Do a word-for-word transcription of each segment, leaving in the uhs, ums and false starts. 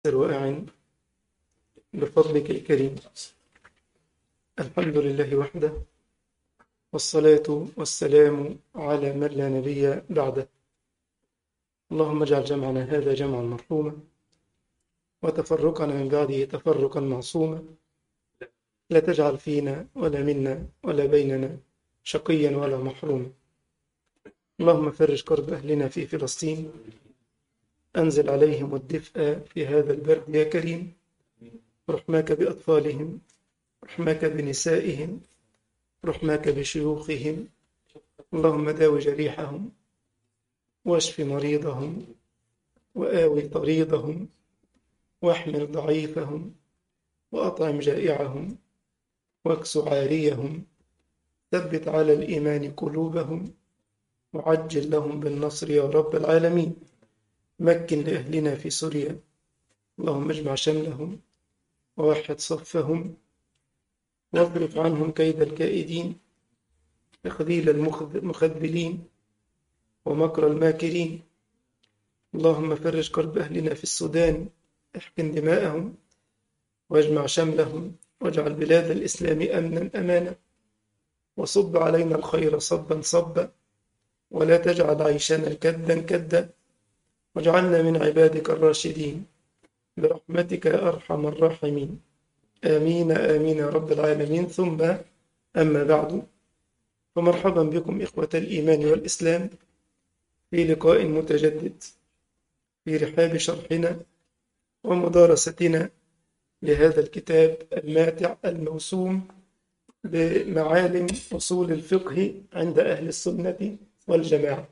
رائع بفضلك الكريم. الحمد لله وحده، والصلاة والسلام على من لا نبي بعده. اللهم اجعل جمعنا هذا جمعا مرحوما، وتفرقنا من بعده تفرقا معصوما. لا تجعل فينا ولا منا ولا بيننا شقيا ولا محروما. اللهم فرج كرب أهلنا في فلسطين، أنزل عليهم الدفء في هذا البرد يا كريم. رحماك بأطفالهم، رحماك بنسائهم، رحماك بشيوخهم. اللهم داوي جريحهم، واشف مريضهم، وآوي طريضهم، واحمل ضعيفهم، وأطعم جائعهم، واكس عاريهم. ثبت على الإيمان قلوبهم، وعجل لهم بالنصر يا رب العالمين. مكن لأهلنا في سوريا، اللهم اجمع شملهم ووحد صفهم، واصرف عنهم كيد الكائدين، تخذيل المخذلين، ومكر الماكرين. اللهم فرج كرب أهلنا في السودان، احقن دماءهم، واجمع شملهم، واجعل بلاد الإسلام أمنا أمانا، وصب علينا الخير صبا صبا، ولا تجعل عيشنا كدا كدا، واجعلنا من عبادك الراشدين برحمتك يا أرحم الراحمين. آمين آمين يا رب العالمين. ثم أما بعد، فمرحبا بكم إخوة الإيمان والإسلام في لقاء متجدد في رحاب شرحنا ومدارستنا لهذا الكتاب الماتع الموسوم بمعالم أصول الفقه عند أهل السنة والجماعة،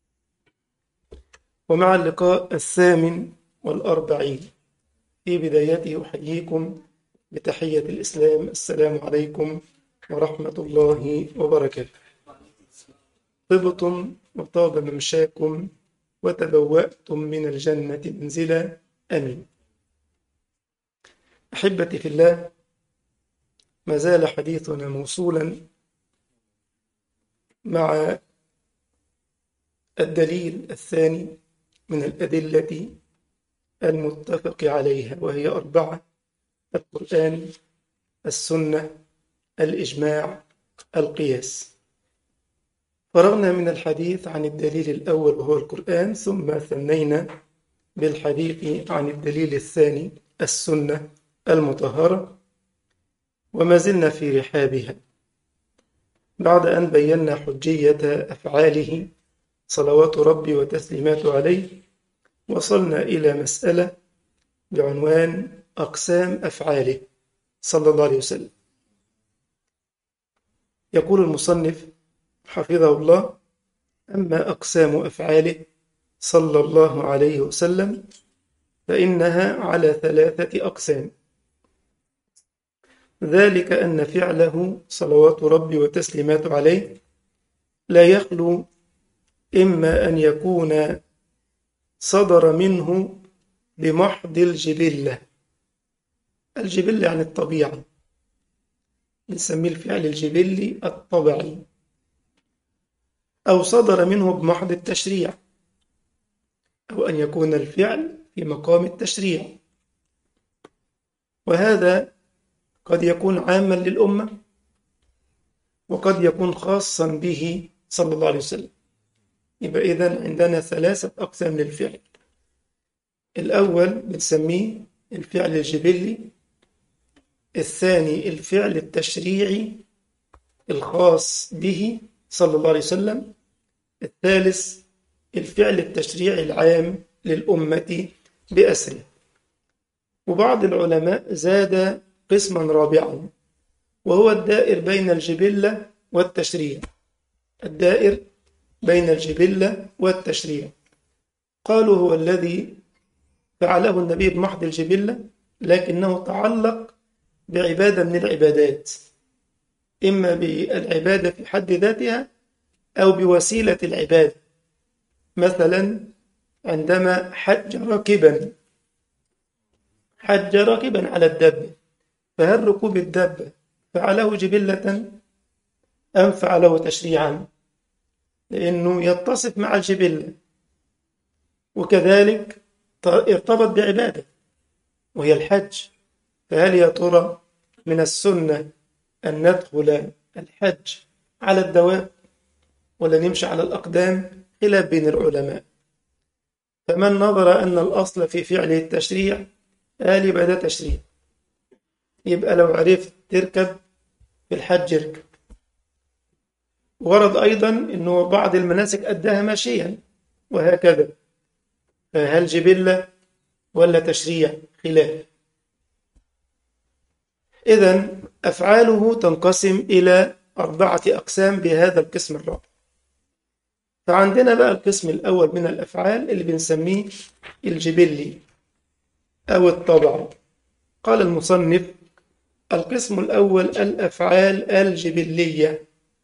ومع اللقاء الثامن والأربعين. في بدايته أحييكم بتحية الإسلام، السلام عليكم ورحمة الله وبركاته. طبتم وطاب ممشاكم، وتبوأتم من الجنة منزلا، آمين. أحبتي في الله، ما زال حديثنا موصولا مع الدليل الثاني من الأدلة المتفق عليها، وهي أربعة: القرآن، السنة، الإجماع، القياس. فرغنا من الحديث عن الدليل الأول وهو القرآن، ثم ثنينا بالحديث عن الدليل الثاني السنة المطهرة، وما زلنا في رحابها بعد أن بينا حجية أفعاله صلوات ربي وتسليماته عليه. وصلنا إلى مسألة بعنوان أقسام أفعاله صلى الله عليه وسلم. يقول المصنف حفظه الله: أما أقسام أفعاله صلى الله عليه وسلم فإنها على ثلاثة أقسام. ذلك أن فعله صلوات ربي وتسليماته عليه لا يخلو إما أن يكون صدر منه بمحض الجبلة. الجبلة يعني الطبيعة، نسميه الفعل الجبلي الطبيعي، أو صدر منه بمحض التشريع، أو أن يكون الفعل في مقام التشريع. وهذا قد يكون عاما للأمة، وقد يكون خاصا به صلى الله عليه وسلم. يبقى إذن عندنا ثلاثة أقسام للفعل. الأول بنسميه الفعل الجبلي، الثاني الفعل التشريعي الخاص به صلى الله عليه وسلم، الثالث الفعل التشريعي العام للأمة بأسره. وبعض العلماء زاد قسما رابعا، وهو الدائر بين الجبلة والتشريع. الدائر بين الجبلة والتشريع قالوا هو الذي فعله النبي بمحض الجبلة، لكنه تعلق بعبادة من العبادات، إما بالعبادة في حد ذاتها أو بوسيلة العبادة. مثلا عندما حج راكبا حج راكبا على الدابة، فهل ركوب الدابة فعله جبلة أم فعله تشريعا؟ لأنه يتصف مع الجبلة، وكذلك ارتبط بعبادة. وهي الحج. فهل يا ترى من السنة أن ندخل الحج على الدواب ولا نمشي على الأقدام؟ خلاف بين العلماء. فمن نظر أن الأصل في فعله التشريع قال يبقى ده تشريع، يبقى لو عرفت تركب في الحج اركب. ورد أيضا أنه بعض المناسك أداها ماشيا وهكذا. فهل جبلة ولا تشريع؟ خلاف. إذن أفعاله تنقسم إلى أربعة أقسام بهذا القسم الرابع. فعندنا بقى القسم الأول من الأفعال اللي بنسميه الجبلي أو الطبع. قال المصنف: القسم الأول الأفعال الجبلية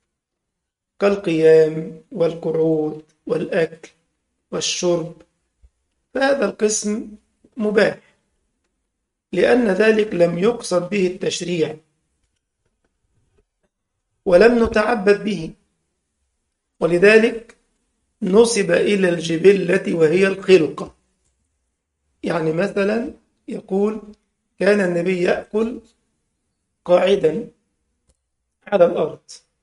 كالقيام والقعود والأكل والشرب. فهذا القسم مباح لأن ذلك لم يقصد به التشريع ولم نتعبد به، ولذلك نسب إلى الجبلة وهي الخلقة. يعني مثلا يقول: كان النبي يأكل قاعدا على الأرض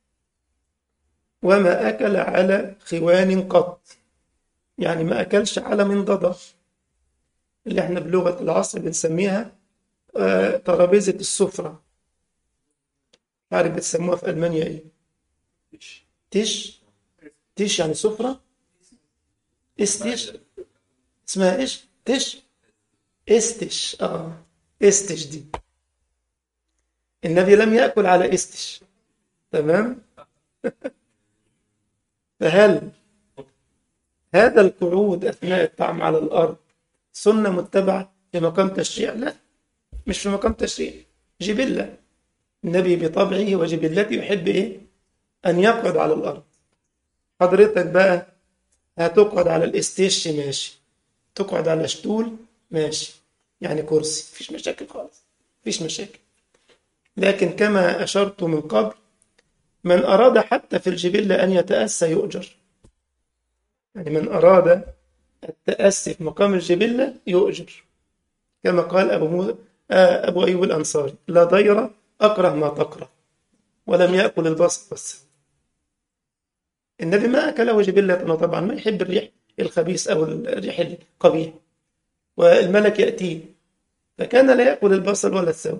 وما أكل على خوان قط، يعني ما أكلش على منضدة اللي احنا بلغة العصر بنسميها آه ترابيزة السفرة. عارف بتسموها في ألمانيا إيه؟ تيش. تيش يعني سفرة. استيش اسمها إيش؟ تيش. استش. آه استش دي النبي لم يأكل على استش. تمام. فهل هذا القعود أثناء الطعام على الأرض سنة متبعة في مقام تشريع؟ لا، مش في مقام تشريع، جبلة. النبي بطبعه وجبلته يحب إيه؟ أن يقعد على الأرض. حضرتك بقى هتقعد على الاستيش ماشي، تقعد على شتول ماشي، يعني كرسي، مفيش مشاكل خالص، مفيش مشاكل. لكن كما أشرت من قبل، من أراد حتى في الجبلة أن يتأسى يؤجر. يعني من أراد التأسي في مقام الجبلة يؤجر، كما قال أبو, مو... آه أبو أيوب الأنصاري: لا ضير أكره ما تكره، ولم يأكل البصل بس. النبي ما أكله جبلة، طبعا ما يحب الريح الخبيث أو الريح القبيح، والملك يأتيه، فكان لا يأكل البصل ولا الثوم.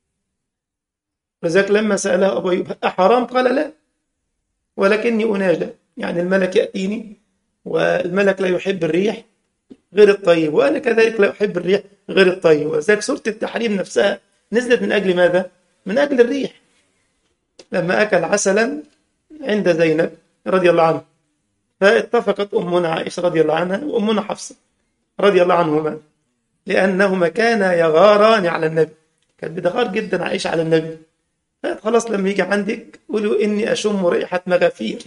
فذلك لما سأله أبو أيوب: أحرام؟ قال: لا، ولكني أناجى، يعني الملك يأتيني والملك لا يحب الريح غير الطيب، وأنا كذلك لا أحب الريح غير الطيب. وذلك سورة التحريم نفسها نزلت من أجل ماذا؟ من أجل الريح. لما أكل عسلا عند زينب رضي الله عنها، فاتفقت أمنا عائشة رضي الله عنها وأمنا حفصة رضي الله عنهما، لأنهما كانا يغاران على النبي. كانت بتغار جدا عائشة على النبي. خلاص لما يجي عندك قولوا: إني أشم رائحة مغافير،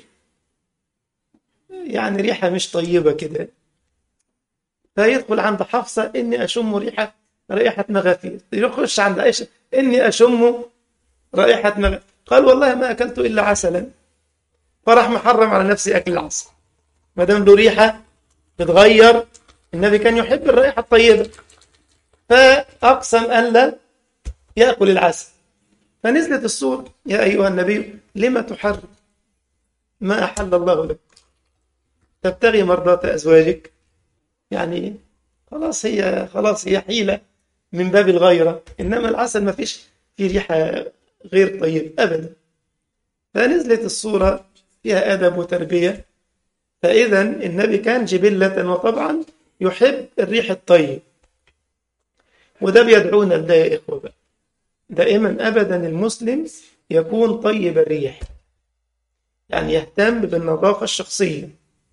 يعني ريحة مش طيبة كده. فيدخل عند حفصة: إني أشم ريحة رائحة مغافير. يخش عند عائشة: إني أشم رائحة مغافير. قال: والله ما أكلت إلا عسلا. فراح محرم على نفسي أكل العسل ما دام له ريحة بتغير. النبي كان يحب الرائحة الطيبة، فأقسم أن لا يأكل العسل. فنزلت السورة: يا أيها النبي لما تحرم ما أحل الله لك تبتغي مرضات أزواجك. يعني خلاص هي خلاص هي حيلة من باب الغيرة، إنما العسل ما فيش فيه ريحة غير طيب أبدا. فنزلت السورة فيها أدب وتربية. فإذا النبي كان جبلة وطبعا يحب الريح الطيب، وده بيدعونا لده يا إخوة بقى. دائما أبدا المسلم يكون طيب الريح، يعني يهتم بالنظافة الشخصية،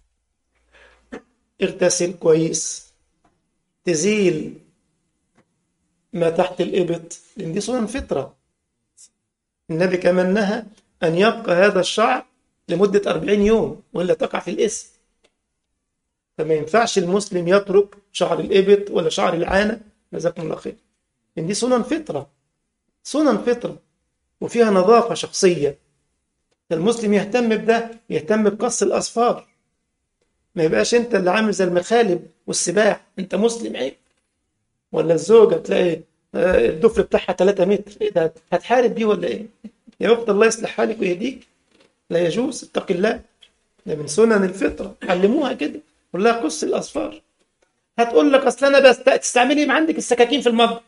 اغتسل كويس، تزيل ما تحت الإبط، لأن دي سنن فطرة. النبي كمان نهى أن يبقى هذا الشعر لمدة أربعين يوم وإلا تقع في الإثم. فما ينفعش المسلم يترك شعر الإبط ولا شعر العانة، جزاكم الله خير، لأن دي سنن فطرة، سنن فطرة وفيها نظافة شخصية. المسلم يهتم بده، يهتم بقص الأظفار، ما يبقاش أنت اللي عامل زي المخالب والسباع. أنت مسلم عيب. ولا الزوجة تلاقي آه، الضفر بتاعها ثلاثة متر، ايه ده، هتحارب بيه ولا ايه؟ يا اخت الله يصلح حالك ويهديك، لا يجوز، اتق الله، ده من سنن الفطرة، علموها كده، قول لها قص الأصفار. هتقول لك اصل انا بست... تستعملي ما عندك السكاكين في المطبخ،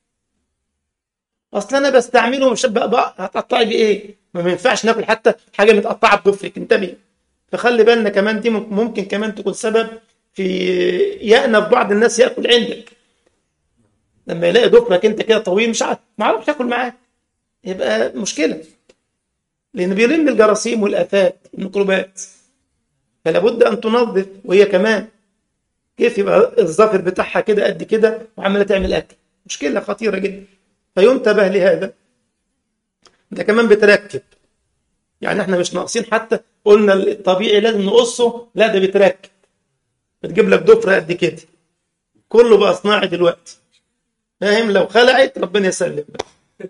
اصل انا بستعمله مش بقى بقى هتقطعي بيه ايه؟ ما ما ينفعش ناكل حتى حاجه متقطعه بضفرك، انتبهي. فخلي بالنا كمان، دي ممكن ممكن كمان تكون سبب في يأنف بعض الناس ياكل عندك، لما يلاقي ضفرك انت كده طويل مش عارف ما عرفش ياكل معاك، يبقى مشكله، لان بيلم الجراثيم والافات الميكروبات، فلا بد ان تنظف. وهي كمان كيف يبقى الظفر بتاعها كده قد كده وعماله تعمل اكل؟ مشكله خطيره جدا، فينتبه لهذا. ده كمان بتركب، يعني احنا مش ناقصين حتى قلنا الطبيعي لازم نقصه، لا ده بتركب، بتجيب لك ضفر قد كده، كله بقى صناعي دلوقتي، فاهم؟ لو خلعت ربنا يسلم بقى.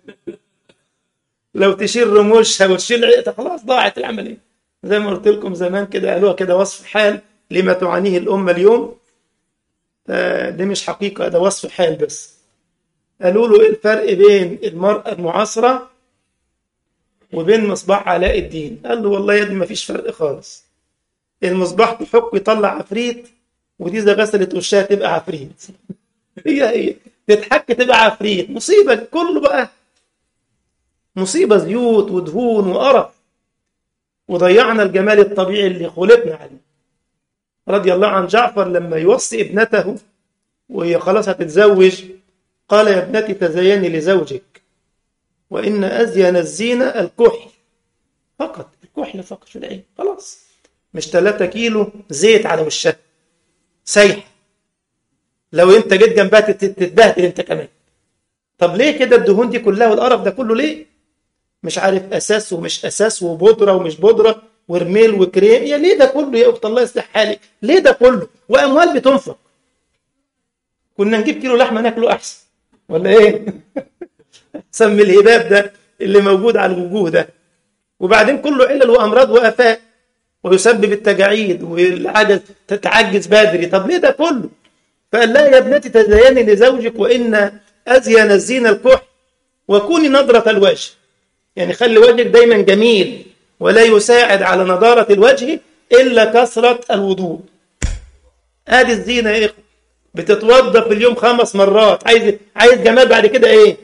لو تشيل رموشها وتشيل عقدها خلاص ضاعت العمليه. زي ما قلت لكم زمان كده، قالوها كده وصف حال لما تعانيه الامه اليوم، ده مش حقيقه، ده وصف حال بس. قالوا له ايه الفرق بين المراه المعاصره وبين مصباح علاء الدين؟ قال له والله يا ابني ما فيش فرق خالص، المصباح تحك يطلع عفريت، ودي اذا غسلت وشها تبقى عفريت. هي هي تتحك تبقى عفريت، مصيبه كله بقى، مصيبه، زيوت ودهون وقرف، وضيعنا الجمال الطبيعي اللي خلقنا عليه. رضي الله عن جعفر لما يوصي ابنته وهي خلاص هتتزوج، قال يا ابنتي تزيني لزوجك، وإن أزين الزينة الكحل فقط، الكحل فقط في العين، خلاص، مش ثلاثة كيلو زيت على وشها سايح، لو انت جيت جنبها تتبهدل انت كمان. طب ليه كده الدهون دي كلها والقرف ده كله ليه؟ مش عارف اساس ومش اساس وبودره ومش بودره ورميل وكريم، يا ليه ده كله يا اخت الله يصلح حالك؟ ليه ده كله واموال بتنفق؟ كنا نجيب كيلو لحمه ناكله احسن، ولا ايه؟ سمي الهباب ده اللي موجود على الوجوه ده، وبعدين كله علل وامراض وافات، ويسبب التجاعيد والعجز، تتعجز بدري. طب ليه ده كله؟ فقال لا يا ابنتي تزيني لزوجك، وان ازين الزين الكحل، وكوني نضرة الوجه، يعني خلي وجهك دايما جميل، ولا يساعد على نضارة الوجه الا كثرة الوضوء. ادي الزينة يا اخوة، بتتوضا في اليوم خمس مرات، عايز عايز جمال بعد كده ايه؟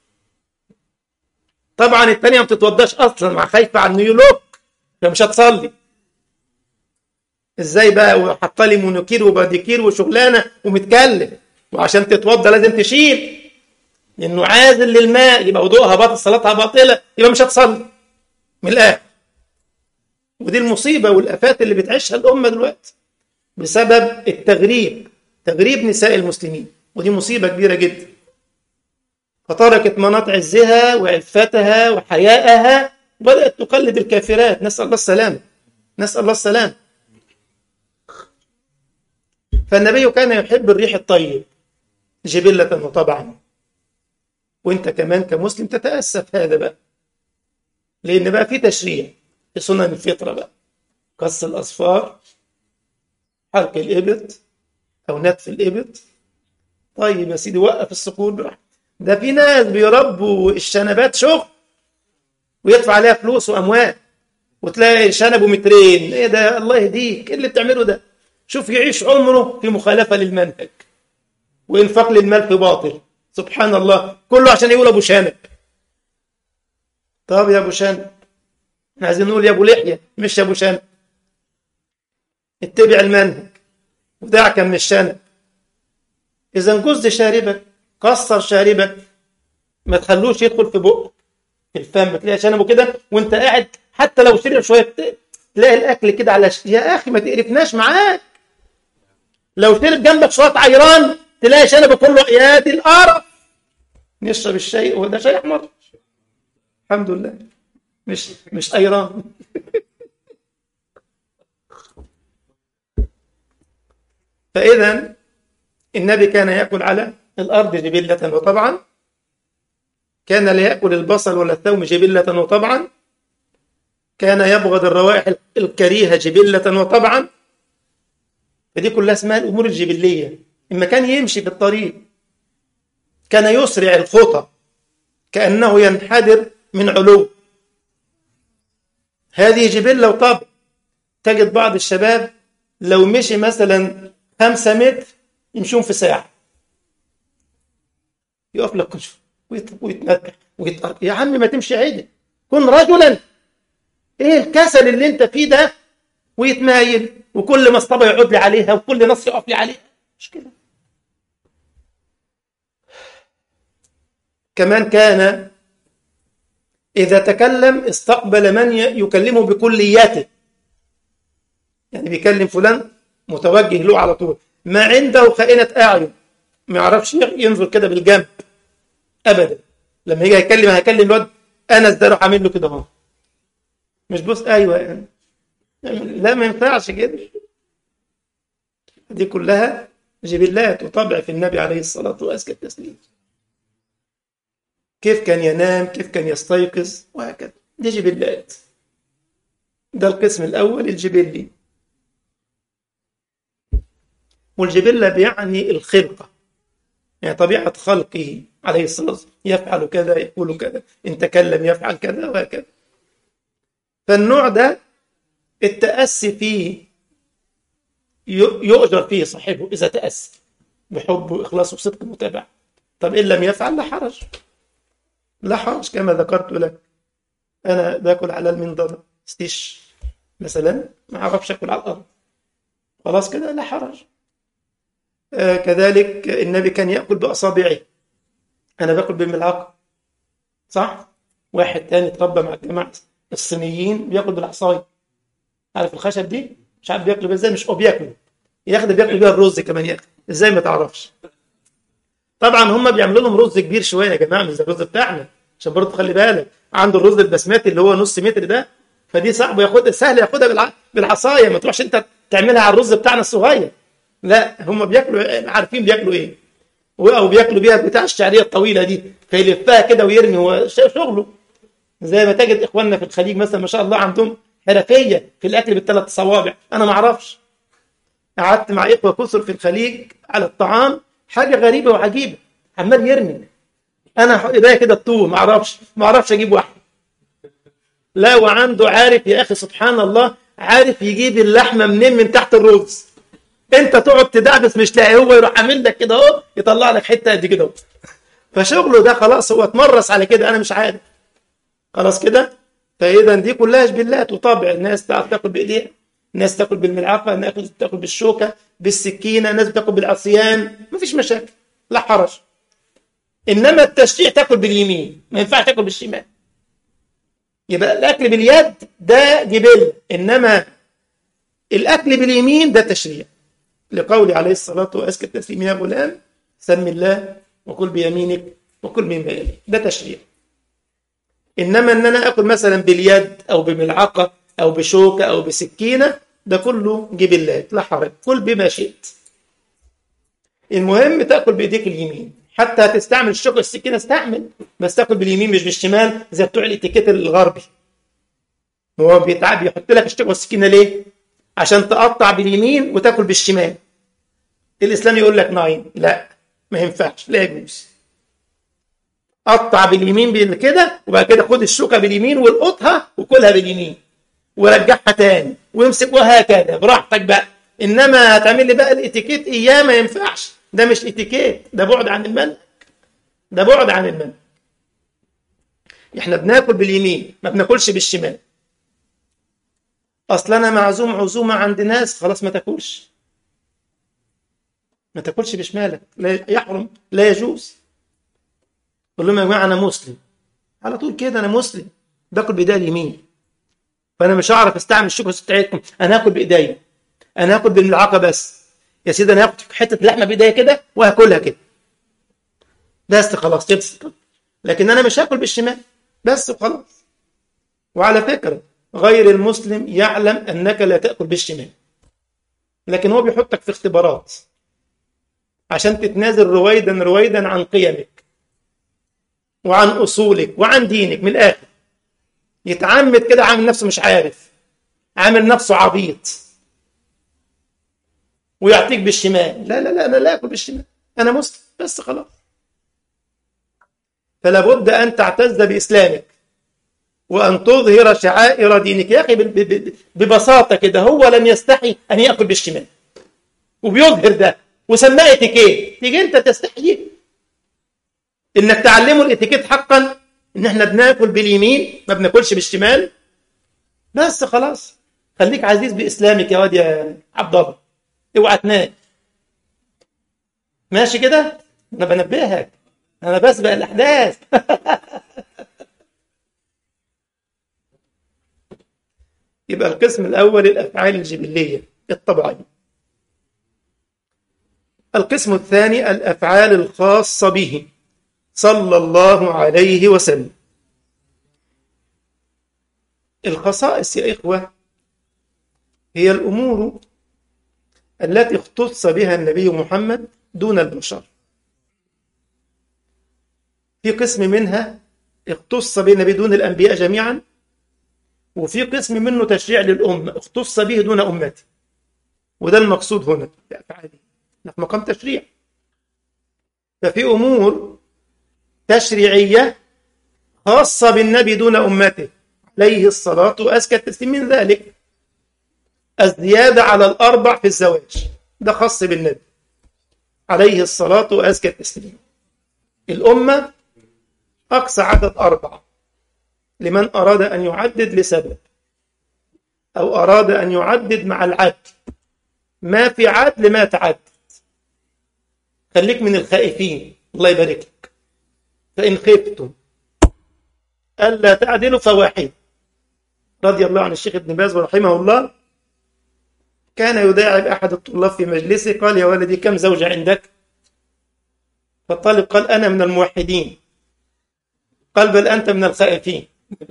طبعا الثانيه ما بتتوضاش اصلا، مع خايفه على النيولوك، فمش هتصلي. ازاي بقى وحاطه لي مونوكير وباديكير وشغلانه ومتكلف، وعشان تتوضا لازم تشيل، لانه عازل للماء، يبقى وضوءها باطل، صلاتها باطله، يبقى مش هتصلي من الاخر. ودي المصيبه والافات اللي بتعيشها الامه دلوقتي بسبب التغريب، تغريب نساء المسلمين، ودي مصيبه كبيره جدا. فتركت مناط عزها وعفتها وحياءها، وبدأت تقلد الكافرات، نسأل الله السلام، نسأل الله السلام. فالنبي كان يحب الريح الطيب جبلة وطبعا، وانت كمان كمسلم تتأسف هذا بقى، لأن بقى في تشريع في سنن الفطرة بقى، قص الأصفار، حلق الإبط أو نتف الإبط. طيب يا سيدي وقف الصقور براحتك، ده في ناس بيربوا الشنبات شغل ويدفع عليها فلوس واموال، وتلاقي شنبه مترين، ايه ده؟ الله يهديك، ايه اللي بتعمله ده؟ شوف يعيش عمره في مخالفه للمنهج وانفاق للمال في باطل، سبحان الله، كله عشان يقول ابو شنب. طب يا ابو شنب، احنا عايزين نقول يا ابو لحيه مش يا ابو شنب. اتبع المنهج ودعك من الشنب. اذا جز شاربك، كسر شاربك، ما تخلوش يدخل في بقك، في الفم، بتلاقي شنبه كده وانت قاعد، حتى لو شرب شويه تلاقي الاكل كده على ش... يا اخي ما تقرفناش معاك. لو شرب جنبك شويه عيران تلاقي شنبه كله، يا دي القرف. نشرب الشاي وده شاي احمر، الحمد لله، مش مش ايران. فاذا النبي كان ياكل على الارض جبله وطبعا، كان لا يأكل البصل ولا الثوم جبلة وطبعا، كان يبغض الروائح الكريهة جبلة وطبعا. فدي كلها اسمها الأمور الجبلية. إما كان يمشي في الطريق كان يسرع الخطى كأنه ينحدر من علو. هذه جبلة وطبع. تجد بعض الشباب لو مشي مثلا خمسة متر يمشون في ساعة، يقف لك كشف ويتنكح ويتقرب. يا عم ما تمشي عدل، كن رجلا. ايه الكسل اللي انت فيه ده؟ ويتمايل، وكل مصطبة يقعد لي عليها، وكل نص يقف لي عليها. مش كده. كمان كان إذا تكلم استقبل من يكلمه بكلياته، يعني بيكلم فلان متوجه له على طول، ما عنده خائنة أعين، ما يعرفش ينظر كده بالجنب أبدا. لما يجي يكلم هيكلم الواد أنس ده، روح عامل له كده اهو، مش بص أيوه يعني. لا ما ينفعش كده. دي كلها جبلات وطبع في النبي عليه الصلاة وأزكى التسليم. كيف كان ينام، كيف كان يستيقظ، وهكذا. دي جبلات. ده القسم الأول الجبلي. والجبلة بيعني الخلقة، يعني طبيعة خلقه عليه الصلاة والسلام، يفعل كذا، يقول كذا، إن تكلم يفعل كذا وهكذا. فالنوع ده التأسي فيه يؤجر فيه صاحبه إذا تأسي بحب وإخلاص وصدق متابعة. طب إن لم يفعل لا حرج، لا حرج. كما ذكرت لك، أنا باكل على المنضدة ستيش مثلا، ما أعرفش أكل على الأرض، خلاص كده لا حرج. آه كذلك النبي كان يأكل بأصابعه، أنا باكل بالملعقة، صح؟ واحد تاني اتربى مع الجماعة الصينيين بياكل بالعصاية، عارف الخشب دي؟ مش عارف بياكلوا ازاي، مش هو بياكلوا، ياخد بياكلوا بيها الرز كمان، ياكل ازاي ما تعرفش. طبعا هم بيعملوا لهم رز كبير شويه يا جماعه، مش زي الرز بتاعنا، عشان برضه خلي بالك، عنده الرز البسمتي اللي هو نص متر ده، فدي صعب ياخدها، سهل ياخدها بالع... بالعصايه، ما تروحش انت تعملها على الرز بتاعنا الصغير. لا هم بياكلوا، عارفين بياكلوا ايه، او بياكلوا بيها بتاع الشعريه الطويله دي، فيلفها كده ويرمي، هو شغله. زي ما تجد اخواننا في الخليج مثلا ما شاء الله عندهم حرفيه في الاكل بالثلاث صوابع، انا ما اعرفش. قعدت مع اخوه كثر في الخليج على الطعام، حاجه غريبه وعجيبه، عمال يرمي، انا ايديا كده الطوب، ما اعرفش ما اعرفش اجيب واحد. لا وعنده عارف يا اخي سبحان الله، عارف يجيب اللحمه منين، من تحت الرز. انت تقعد تدعبس مش لاقي، هو يروح عامل لك كده اهو، يطلع لك حته قد كده. فشغله ده خلاص، هو اتمرس على كده، انا مش عارف خلاص كده. فاذا دي كلها جبلات وطبع. الناس تعرف تاكل بايديها، ناس تاكل بالملعقه، ناس تاكل بالشوكه، بالسكينه، ناس بتاكل بالعصيان، مفيش مشاكل لا حرج. انما التشريع تاكل باليمين، ما ينفعش تاكل بالشمال. يبقى الاكل باليد ده جبل، انما الاكل باليمين ده تشريع، لقول عليه الصلاه وازكى التسليم يا غلام سم الله وكل بيمينك وكل مما يليك، ده تشريع. انما ان انا اكل مثلا باليد او بملعقه او بشوكه او بسكينه، ده كله جبلات لا حرج، كل بما شئت. المهم تاكل بايديك اليمين، حتى هتستعمل الشوكه والسكينه استعمل، بس تاكل باليمين مش بالشمال زي بتوع الاتيكيت الغربي. هو بيتعب يحط لك الشوكه والسكينه ليه؟ عشان تقطع باليمين وتاكل بالشمال. الاسلام يقول لك ناين، لا ما ينفعش، لا يجوز. قطع باليمين كده، وبعد كده خد الشوكه باليمين والقطها وكلها باليمين ورجعها تاني ويمسك، وهكذا براحتك بقى. انما هتعمل لي بقى الاتيكيت اياه، ما ينفعش، ده مش اتيكيت، ده بعد عن المنهج، ده بعد عن المنهج. احنا بناكل باليمين، ما بناكلش بالشمال. اصل انا معزوم عزومه عند ناس، خلاص ما تاكلش، ما تاكلش بشمالك، لا يحرم، لا يجوز. قول لهم يا جماعه انا مسلم، على طول كده انا مسلم، باكل بايديا اليمين، فانا مش هعرف استعمل الشوكه بتاعتكم، انا هاكل بايديا، انا هاكل بالملعقه بس يا سيدي، انا هاخد حته لحمه بايديا كده وهاكلها كده بس خلاص تبس. لكن انا مش هاكل بالشمال بس وخلاص. وعلى فكره غير المسلم يعلم انك لا تاكل بالشمال، لكن هو بيحطك في اختبارات عشان تتنازل رويدا رويدا عن قيمك وعن اصولك وعن دينك. من الاخر يتعمد كده، عامل نفسه مش عارف، عامل نفسه عبيط ويعطيك بالشمال. لا لا لا انا لا اكل بالشمال، انا مسلم بس خلاص. فلا بد أن تعتز بإسلامك وأن تظهر شعائر دينك. يا أخي ببساطة كده، هو لم يستحي أن يأكل بالشمال وبيظهر ده وسماه اتيكيت، تيجي أنت تستحي إنك تعلمه الاتيكيت حقا، إن إحنا بناكل باليمين ما بناكلش بالشمال. بس خلاص، خليك عزيز بإسلامك يا واد يا عبد الله، اوعى تنام. ماشي كده؟ أنا بنبهك، أنا بسبق الأحداث. يبقى القسم الأول الأفعال الجبلية الطبيعية. القسم الثاني الأفعال الخاصة به صلى الله عليه وسلم. الخصائص يا إخوة هي الأمور التي اختص بها النبي محمد دون البشر. في قسم منها اختص به النبي دون الأنبياء جميعا، وفي قسم منه تشريع للأمة اختص به دون أمته. وده المقصود هنا بأفعاله، في مقام تشريع. ففي أمور تشريعية خاصة بالنبي دون أمته عليه الصلاة وأزكى التسليم. من ذلك الزيادة على الأربع في الزواج، ده خاص بالنبي عليه الصلاة وأزكى التسليم. الأمة أقصى عدد أربعة لمن أراد أن يعدد لسبب، أو أراد أن يعدد مع العدل. ما في عدل ما تعدد. خليك من الخائفين، الله يبارك لك. فإن خفتم ألا تعدلوا فواحد. رضي الله عن الشيخ ابن باز ورحمه الله، كان يداعب أحد الطلاب في مجلسه، قال: يا ولدي كم زوجة عندك؟ فالطالب قال: أنا من الموحدين. قال: بل أنت من الخائفين.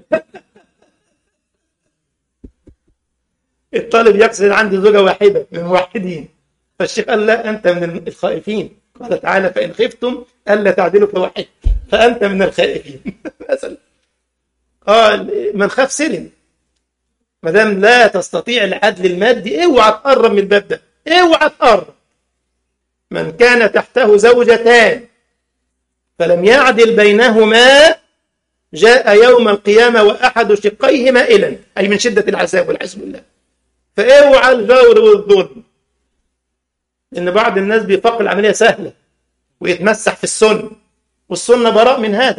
الطالب يقصد عندي زوجة واحدة من الموحدين، فالشيخ قال: لا، أنت من الخائفين. قال تعالى: فإن خفتم ألا تعدلوا فواحد، فأنت من الخائفين. مثلا قال: من خاف سلم. ما دام لا تستطيع العدل المادي، اوعى تقرب من الباب ده، اوعى تقرب. من كان تحته زوجتان فلم يعدل بينهما جاء يوم القيامة وأحد شقيه مائلا، أي من شدة العذاب والعياذ بالله. فاوعى الجور والظلم، إن بعض الناس بيفكر العملية سهلة ويتمسح في السنة، والسنة براء من هذا.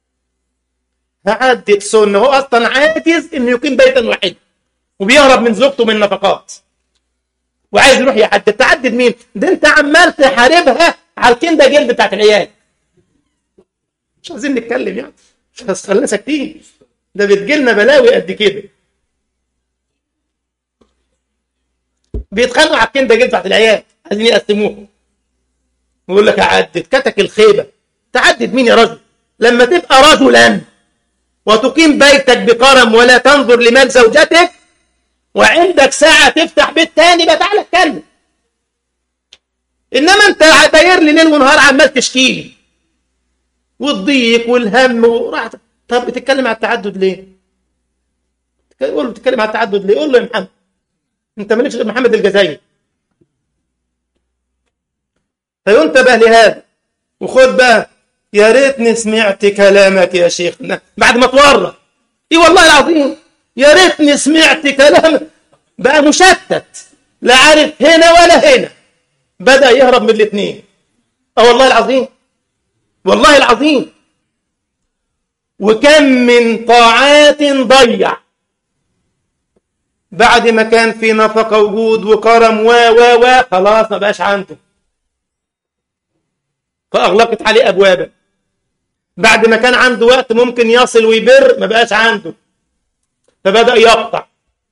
هعدد سنة، هو أصلا عاجز إنه يقيم بيتا واحدا وبيهرب من زوجته من نفقات وعايز يروح يعدد. تعدد مين؟ ده أنت عمال تحاربها على الكنده جلد بتاعت العيال. مش عايزين نتكلم يعني، بس خلينا ساكتين، ده بتجيلنا بلاوي قد كده. بيتخانقوا على الكنده جلد بتاعت العيال، عايزين يقسموها. يقول لك أعدد، كتك الخيبة. تعدد مين يا رجل؟ لما تبقى رجلا وتقيم بيتك بكرم ولا تنظر لمال زوجتك، وعندك ساعة تفتح بيت تاني، بقى تعالى اتكلم. إنما أنت داير لي ليل ونهار عمال تشكيلي والضيق والهم وراحت. طب بتتكلم على التعدد ليه؟ قول له بتتكلم على التعدد ليه؟ قول له يا محمد، أنت مالكش غير محمد الجزائري. فينتبه لهذا. وخد بقى، يا ريتني سمعت كلامك يا شيخنا بعد ما تورط. اي والله العظيم، يا ريتني سمعت كلامك. بقى مشتت، لا عارف هنا ولا هنا، بدأ يهرب من الاثنين. اه والله العظيم، والله العظيم. وكم من طاعات ضيع بعد ما كان في نفقة وجود وكرم و و و خلاص ما بقاش عنده، فأغلقت عليه أبوابا. بعد ما كان عنده وقت ممكن يصل ويبر، ما بقاش عنده، فبدأ يقطع.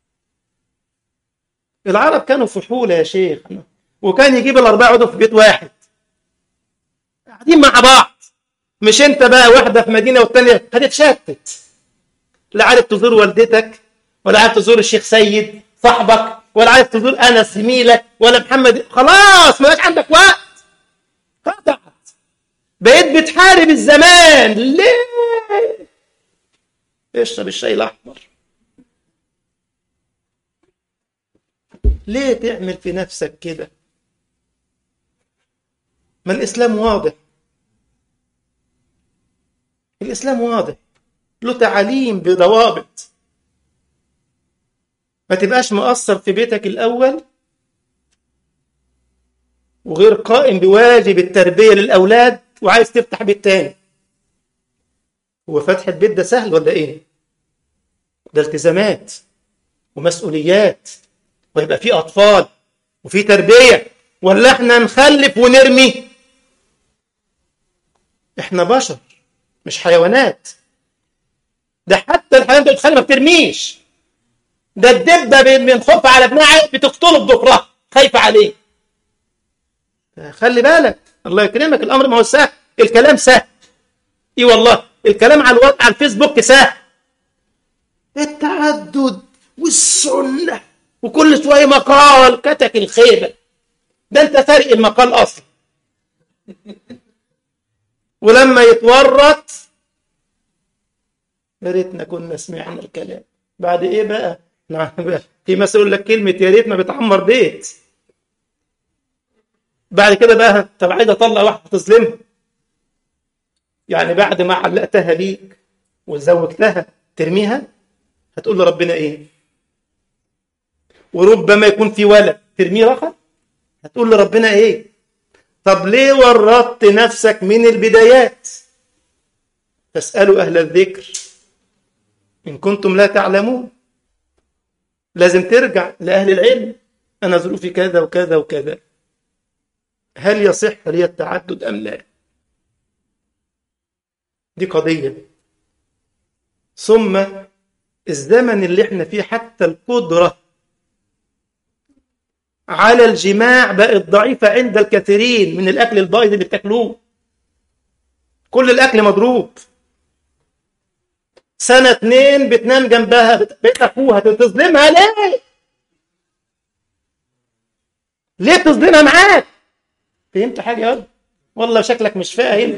العرب كانوا فحولة يا شيخ، وكان يجيب الأربعة يقعدوا في بيت واحد قاعدين مع بعض. مش انت بقى واحدة في مدينة والتانية هتتشتت، لا عارف تزور والدتك، ولا عارف تزور الشيخ سيد صاحبك، ولا عارف تزور أنس زميلك، ولا محمد. خلاص ما بقاش عندك وقت، قطعت. بقيت بتحارب الزمان. ليه؟ اشرب الشاي الأحمر. ليه تعمل في نفسك كده؟ ما الإسلام واضح. الإسلام واضح، له تعاليم بضوابط. ما تبقاش مقصر في بيتك الأول وغير قائم بواجب التربية للأولاد وعايز تفتح بيت تاني. هو فتح البيت ده سهل ولا إيه؟ ده التزامات ومسؤوليات، ويبقى فيه أطفال وفيه تربية، ولا احنا نخلف ونرمي؟ احنا بشر مش حيوانات. ده حتى الحيوانات اللي بتخلي ما بترميش. ده الدبة من خوف على ابنها بتقتله بضفرها خايفة عليه. خلي بالك، الله يكرمك، الأمر ما هو سهل، الكلام سهل. اي والله الكلام على الوضع على الفيسبوك سهل. التعدد والسنة وكل شوية مقال كتك الخيبة. ده انت فارق المقال أصلا. ولما يتورط يا ريتنا كنا سمعنا الكلام. بعد ايه بقى؟ في مثل يقول لك كلمة يا ريت ما بتعمر بيت. بعد كده بقى طب عايز اطلع واحدة تظلمها. يعني بعد ما علقتها ليك وزوجتها ترميها، هتقول لربنا ايه؟ وربما يكون في ولد ترميه رخص، هتقول لربنا ايه؟ طب ليه ورطت نفسك من البدايات؟ فاسألوا أهل الذكر إن كنتم لا تعلمون. لازم ترجع لأهل العلم. أنا ظروفي كذا وكذا وكذا، هل يصح لي التعدد أم لا؟ دي قضية. ثم الزمن اللي احنا فيه حتى القدرة على الجماع بقت ضعيفة عند الكثيرين من الأكل البايظ اللي بتاكلوه. كل الأكل مضروب. سنة اتنين بتنام جنبها بيت أخوها، تظلمها ليه؟ ليه تظلمها معاك؟ فهمت حاجة يا ولد؟ والله شكلك مش فاهم.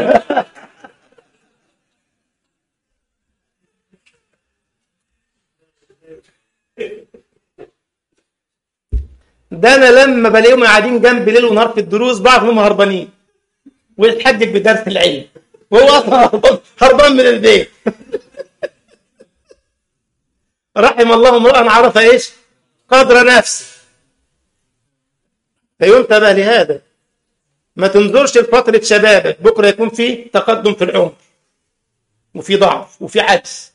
ده أنا لما بلاقيهم قاعدين جنبي ليل ونهار في الدروس بعرف إنهم هربانين ويتحجج بدرس العلم وهو أصلا هربان من البيت. رحم الله امرأ عرف إيش؟ قدر نفسه. فينتبه لهذا. ما تنظرش لفترة شبابك، بكرة يكون في تقدم في العمر وفي ضعف وفي عجز.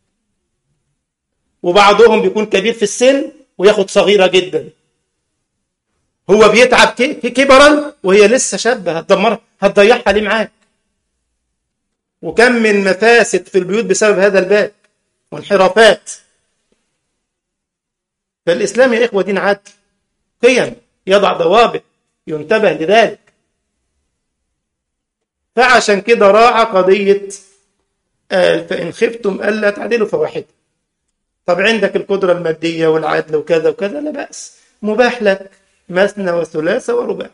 وبعضهم بيكون كبير في السن وياخد صغيرة جدا. هو بيتعب في كبرا وهي لسه شابة، هتدمرها هتضيعها ليه معاك؟ وكم من مفاسد في البيوت بسبب هذا الباب وانحرافات. فالإسلام يا إخوة دين عدل، قيم، يضع ضوابط، ينتبه لذلك. فعشان كده راعى قضية قال فإن خفتم ألا تعدلوا فواحدة. طب عندك القدرة المادية والعدل وكذا وكذا، لا بأس، مباح لك مثنى وثلاثة ورباع،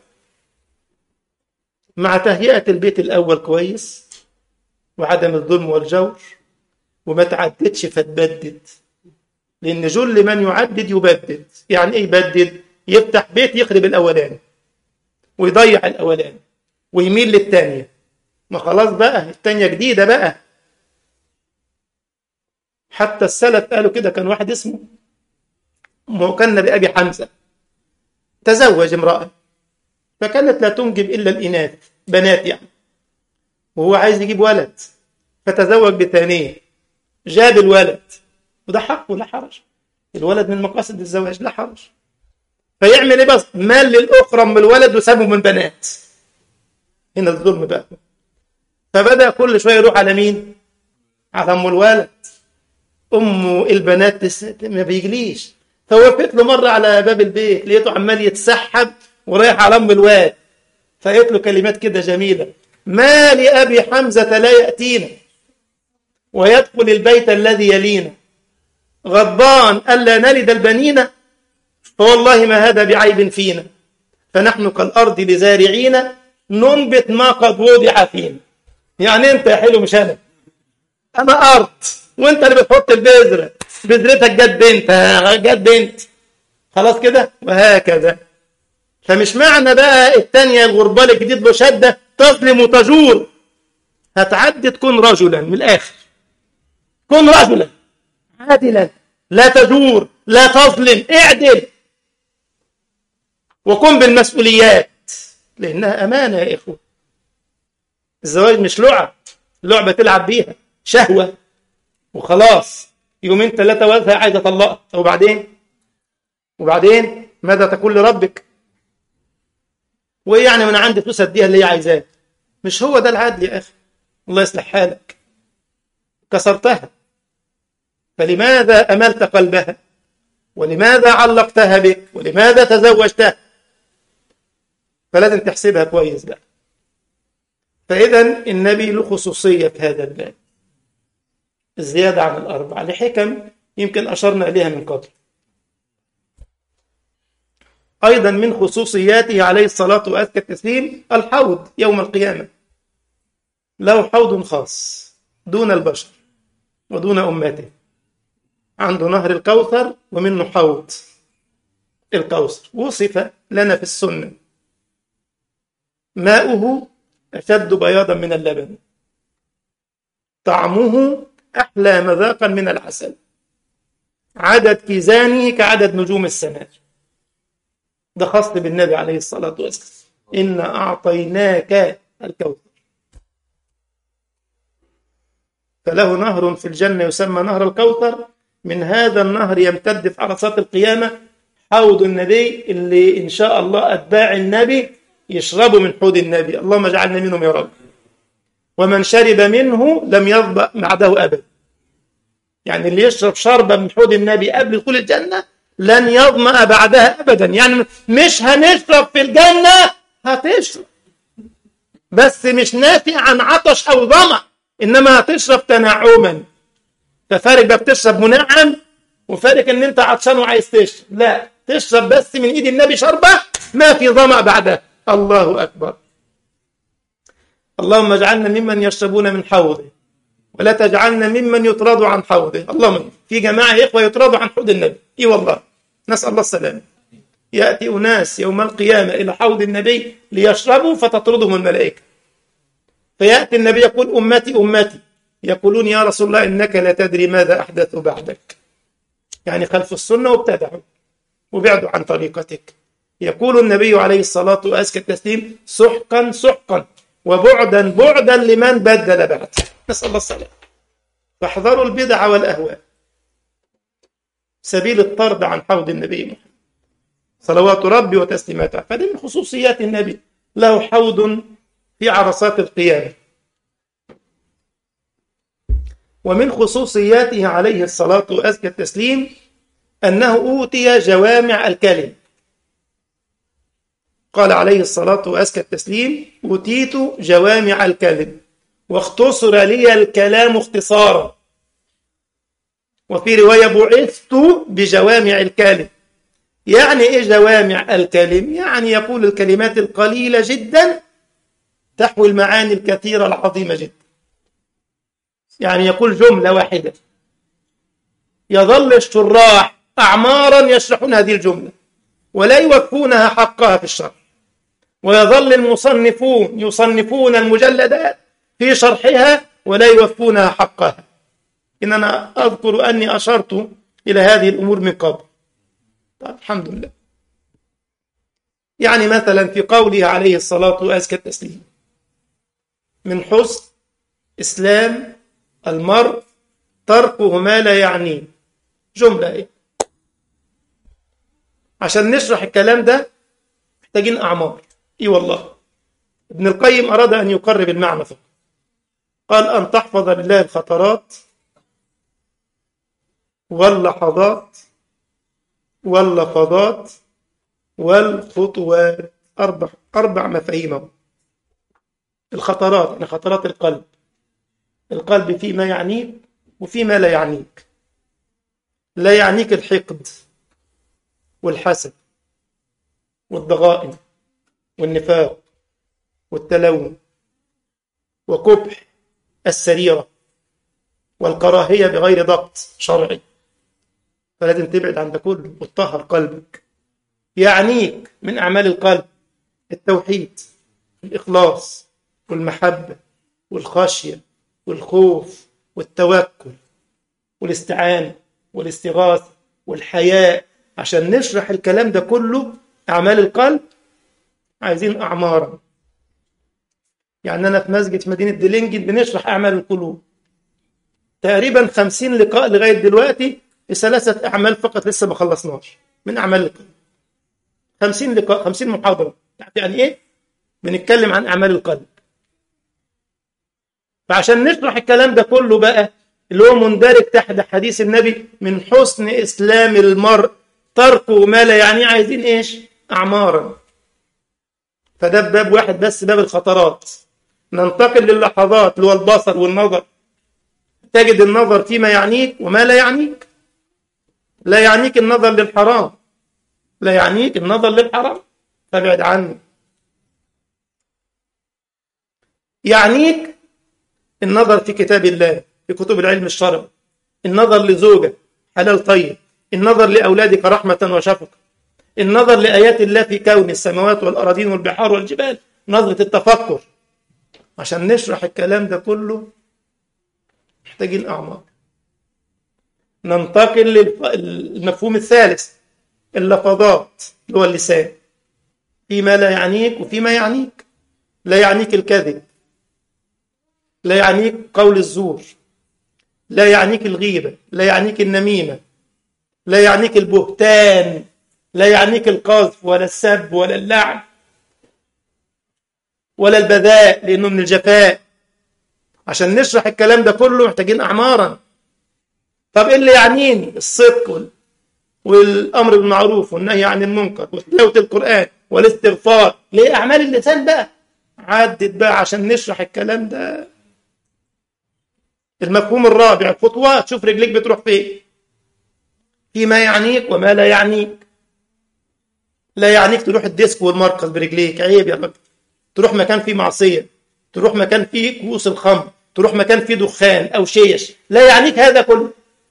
مع تهيئة البيت الأول كويس وعدم الظلم والجور، وما تعددش فتبدد. لأن جل من يعدد يبدد. يعني إيه يبدد؟ يفتح بيت يخرب الأولاني ويضيع الأولاني ويميل للتانية. ما خلاص بقى التانية جديدة بقى. حتى السلف قالوا كده. كان واحد اسمه مكنى بأبي حمزة تزوج امرأة فكانت لا تنجب إلا الإناث، بنات يعني، وهو عايز يجيب ولد فتزوج بثانية، جاب الولد، وده حقه لا حرج، الولد من مقاصد الزواج لا حرج. فيعمل ايه بس؟ مال للأخرى من الولد وسابه من بنات. هنا الظلم بقى. فبدأ كل شوية يروح على مين؟ على أم الولد. أم البنات ما بيجليش. فوقفت له مرة على باب البيت، لقيته عمال يتسحب ورايح على أم الواد. فقلت له كلمات كده جميلة: ما لأبي حمزة لا يأتينا ويدخل البيت الذي يلينا غضبان ألا نلد البنين، فوالله ما هذا بعيب فينا، فنحن كالأرض لزارعين ننبت ما قد وضع فينا. يعني أنت يا حلو مش أنا، أنا أرض وأنت اللي بتحط البذرة، بذرتك جت بنت جت بنت خلاص كده وهكذا. فمش معنى بقى التانية الغربال الجديد له شدة تظلم وتجور. هتعدي تكون رجلا، من الآخر كن رجلا عادلا، لا تجور، لا تظلم، اعدل، وقم بالمسؤوليات، لأنها أمانة يا إخوة. الزواج مش لعب، لعبة تلعب بيها شهوة وخلاص، يومين ثلاثة وزها عايزة طلقها، وبعدين وبعدين ماذا تقول لربك؟ وإيه يعني من عندي فلوس أديها اللي هي عايزاه؟ مش هو ده العدل يا أخي. الله يصلح حالك، كسرتها، فلماذا أملت قلبها؟ ولماذا علقتها بك؟ ولماذا تزوجتها؟ فلازم تحسبها كويس بقى. فإذا النبي له خصوصية في هذا الباب، الزيادة عن الأربع، لحكم يمكن أشرنا إليها من قبل. أيضا من خصوصياته عليه الصلاة وأزكى التسليم الحوض يوم القيامة، له حوض خاص دون البشر ودون أمته، عنده نهر الكوثر ومنه حوض الكوثر، وصف لنا في السنة ماؤه أشد بياضا من اللبن، طعمه أحلى مذاقا من العسل، عدد كيزانه كعدد نجوم السماء. ده خاص بالنبي عليه الصلاة والسلام، إنا أعطيناك الكوثر. فله نهر في الجنة يسمى نهر الكوثر، من هذا النهر يمتد في عرصات القيامة حوض النبي، اللي إن شاء الله أتباع النبي يشربوا من حوض النبي، اللهم اجعلنا منهم يا رب. ومن شرب منه لم يظمأ بعده أبدا، يعني اللي يشرب شربة من حوض النبي قبل دخول الجنة لن يظمأ بعدها أبدا. يعني مش هنشرب في الجنة، هتشرب بس مش نافع عن عطش أو ظمأ، إنما هتشرب تنعما. ففارق بقى بتشرب منعم وفارق إن أنت عطشان وعايز تشرب، لا، تشرب بس من إيد النبي شربة ما في ظمأ بعدها. الله أكبر. اللهم اجعلنا ممن يشربون من حوضه، ولا تجعلنا ممن يطرد عن حوضه. اللهم في جماعة إخوة يطردوا عن حوض النبي، إي والله، نسأل الله السلامة. يأتي أناس يوم القيامة إلى حوض النبي ليشربوا فتطردهم الملائكة، فيأتي النبي يقول أمتي أمتي، يقولون يا رسول الله إنك لا تدري ماذا أحدث بعدك، يعني خلف السنة وابتدعوا وبعدوا عن طريقتك. يقول النبي عليه الصلاة وأزكى التسليم سحقا سحقا وبعدا بعدا لمن بدل بعد، نسأل الله السلامة. فاحذروا البدع والأهواء، سبيل الطرد عن حوض النبي محمد صلوات ربي وتسليماته. فدي من خصوصيات النبي، له حوض في عرصات القيامة. ومن خصوصياته عليه الصلاة وأزكى التسليم أنه أوتي جوامع الكلم. قال عليه الصلاة وأزكى التسليم أوتيت جوامع الكلم واختصر لي الكلام اختصارا. وفي رواية بعثت بجوامع الكلم. يعني إيه جوامع الكلم؟ يعني يقول الكلمات القليلة جدا تحوي المعاني الكثيرة العظيمة جدا. يعني يقول جملة واحدة يظل الشراح أعمارا يشرحون هذه الجملة ولا يوفونها حقها في الشرح، ويظل المصنفون يصنفون المجلدات في شرحها ولا يوفونها حقها. إن أنا أذكر أني أشرت إلى هذه الأمور من قبل. طيب الحمد لله. يعني مثلا في قوله عليه الصلاة وأزكى التسليم من حسن إسلام المرء تركه ما لا يعنيه، جملة إيه؟ عشان نشرح الكلام ده محتاجين أعمار. إيه والله. ابن القيم أراد أن يقرب المعنى فقط، قال أن تحفظ لله الخطرات واللحظات واللفظات والخطوات، أربع أربع مفاهيم. الخطرات يعني خطرات القلب، القلب فيما يعنيك وفيما لا يعنيك. لا يعنيك الحقد والحسد والضغائن والنفاق والتلون وقبح السريرة والكراهية بغير ضبط شرعي، فلازم تبعد عن ده كله وتطهر قلبك. يعنيك من أعمال القلب التوحيد، الإخلاص والمحبة والخشية والخوف والتوكل والاستعانة والاستغاثة والحياء. عشان نشرح الكلام ده كله أعمال القلب عايزين أعمارا. يعني أنا في مسجد في مدينة ديلينجن بنشرح أعمال القلوب تقريبا خمسين لقاء لغاية دلوقتي في ثلاثة أعمال فقط لسه ما خلصناش من أعمال القلب. خمسين لقاء، خمسين محاضرة. يعني إيه؟ بنتكلم عن أعمال القلب. فعشان نشرح الكلام ده كله بقى اللي هو مندرج تحت حديث النبي من حسن إسلام المرء تركه ما لا يعني، عايزين إيش؟ أعمارا. فده باب واحد بس، باب الخطرات. ننتقل للحظات اللي هو البصر والنظر. تجد النظر فيما يعنيك وما لا يعنيك. لا يعنيك النظر للحرام، لا يعنيك النظر للحرام فابعد عنه. يعنيك النظر في كتاب الله، في كتب العلم الشرعي، النظر لزوجة حلال طيب، النظر لأولادك رحمة وشفقة، النظر لآيات الله في كون السماوات والأراضين والبحار والجبال، نظرة التفكر. عشان نشرح الكلام ده كله محتاجين أعمار. ننتقل للمفهوم الثالث، اللفظات اللي هو اللسان، فيما لا يعنيك وفيما يعنيك. لا يعنيك الكذب، لا يعنيك قول الزور، لا يعنيك الغيبة، لا يعنيك النميمة، لا يعنيك البهتان، لا يعنيك القذف ولا السب ولا اللعن ولا البذاء لأنه من الجفاء. عشان نشرح الكلام ده كله محتاجين أعمارا. طب إيه اللي يعنيني؟ الصدق والأمر بالمعروف والنهي عن المنكر وتلاوة القرآن والاستغفار. ليه؟ أعمال اللسان بقى عدت بقى عشان نشرح الكلام ده. المفهوم الرابع، خطوات. شوف رجليك بتروح فين، فيما يعنيك وما لا يعنيك. لا يعنيك تروح الديسك والمركز برجليك، عيب يا راجل. تروح مكان فيه معصية، تروح مكان فيه كؤوس الخمر، تروح مكان فيه دخان أو شيش. لا يعنيك هذا كله.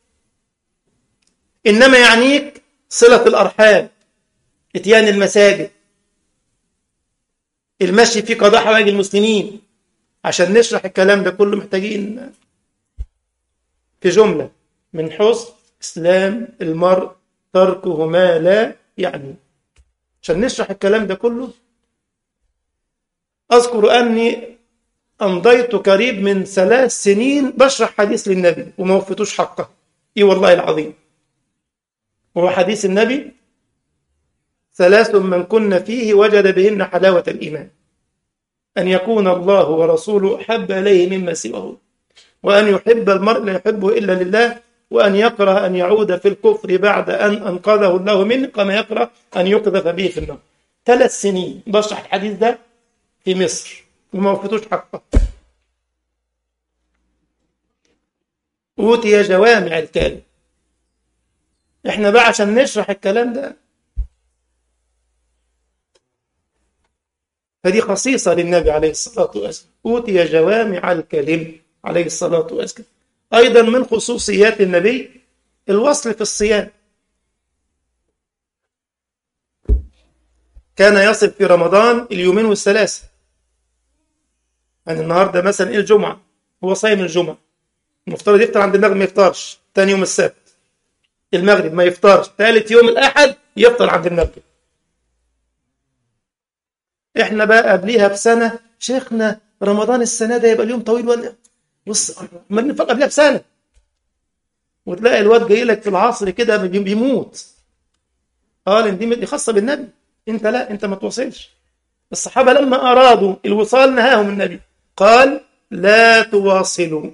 إنما يعنيك صلة الأرحام، اتيان المساجد، المشي في قضاء حوائج المسلمين. عشان نشرح الكلام ده كله محتاجين في جملة من حسن إسلام المرء تركه ما لا يعني. عشان نشرح الكلام ده كله أذكر أني أمضيت قريب من ثلاث سنين بشرح حديث للنبي وما وفيتوش حقه. إيه والله العظيم. وهو حديث النبي ثلاث من كن فيه وجد بهن حلاوة الإيمان: أن يكون الله ورسوله أحب إليه مما سواه، وأن يحب المرء لا يحبه إلا لله، وأن يكره أن يعود في الكفر بعد أن أنقذه الله منه كما يكره أن يقذف به في النار. ثلاث سنين بشرح الحديث ده في مصر وما وفيتوش حقه. أوتي جوامع الكلم. إحنا بقى عشان نشرح الكلام ده، فدي خصيصة للنبي عليه الصلاة والسلام. أوتي جوامع الكلم عليه الصلاة والسلام. أيضا من خصوصيات النبي الوصل في الصيام. كان يصل في رمضان اليومين والثلاثة. يعني النهاردة مثلا إيه الجمعة، هو صايم الجمعة، المفترض يفطر عند المغرب ما يفطرش، ثاني يوم السبت المغرب ما يفطرش، ثالث يوم الأحد يفطر عند المغرب. إحنا بقى قبليها بسنة شيخنا رمضان السنة ده يبقى اليوم طويل ولا بص ما نفق قبلها بسنة، وتلاقي الواد جاي لك في العصر كده بيموت. قال إن دي خاصة بالنبي، أنت لا، أنت ما توصلش. الصحابة لما أرادوا الوصال نهاهم النبي، قال لا تواصلوا.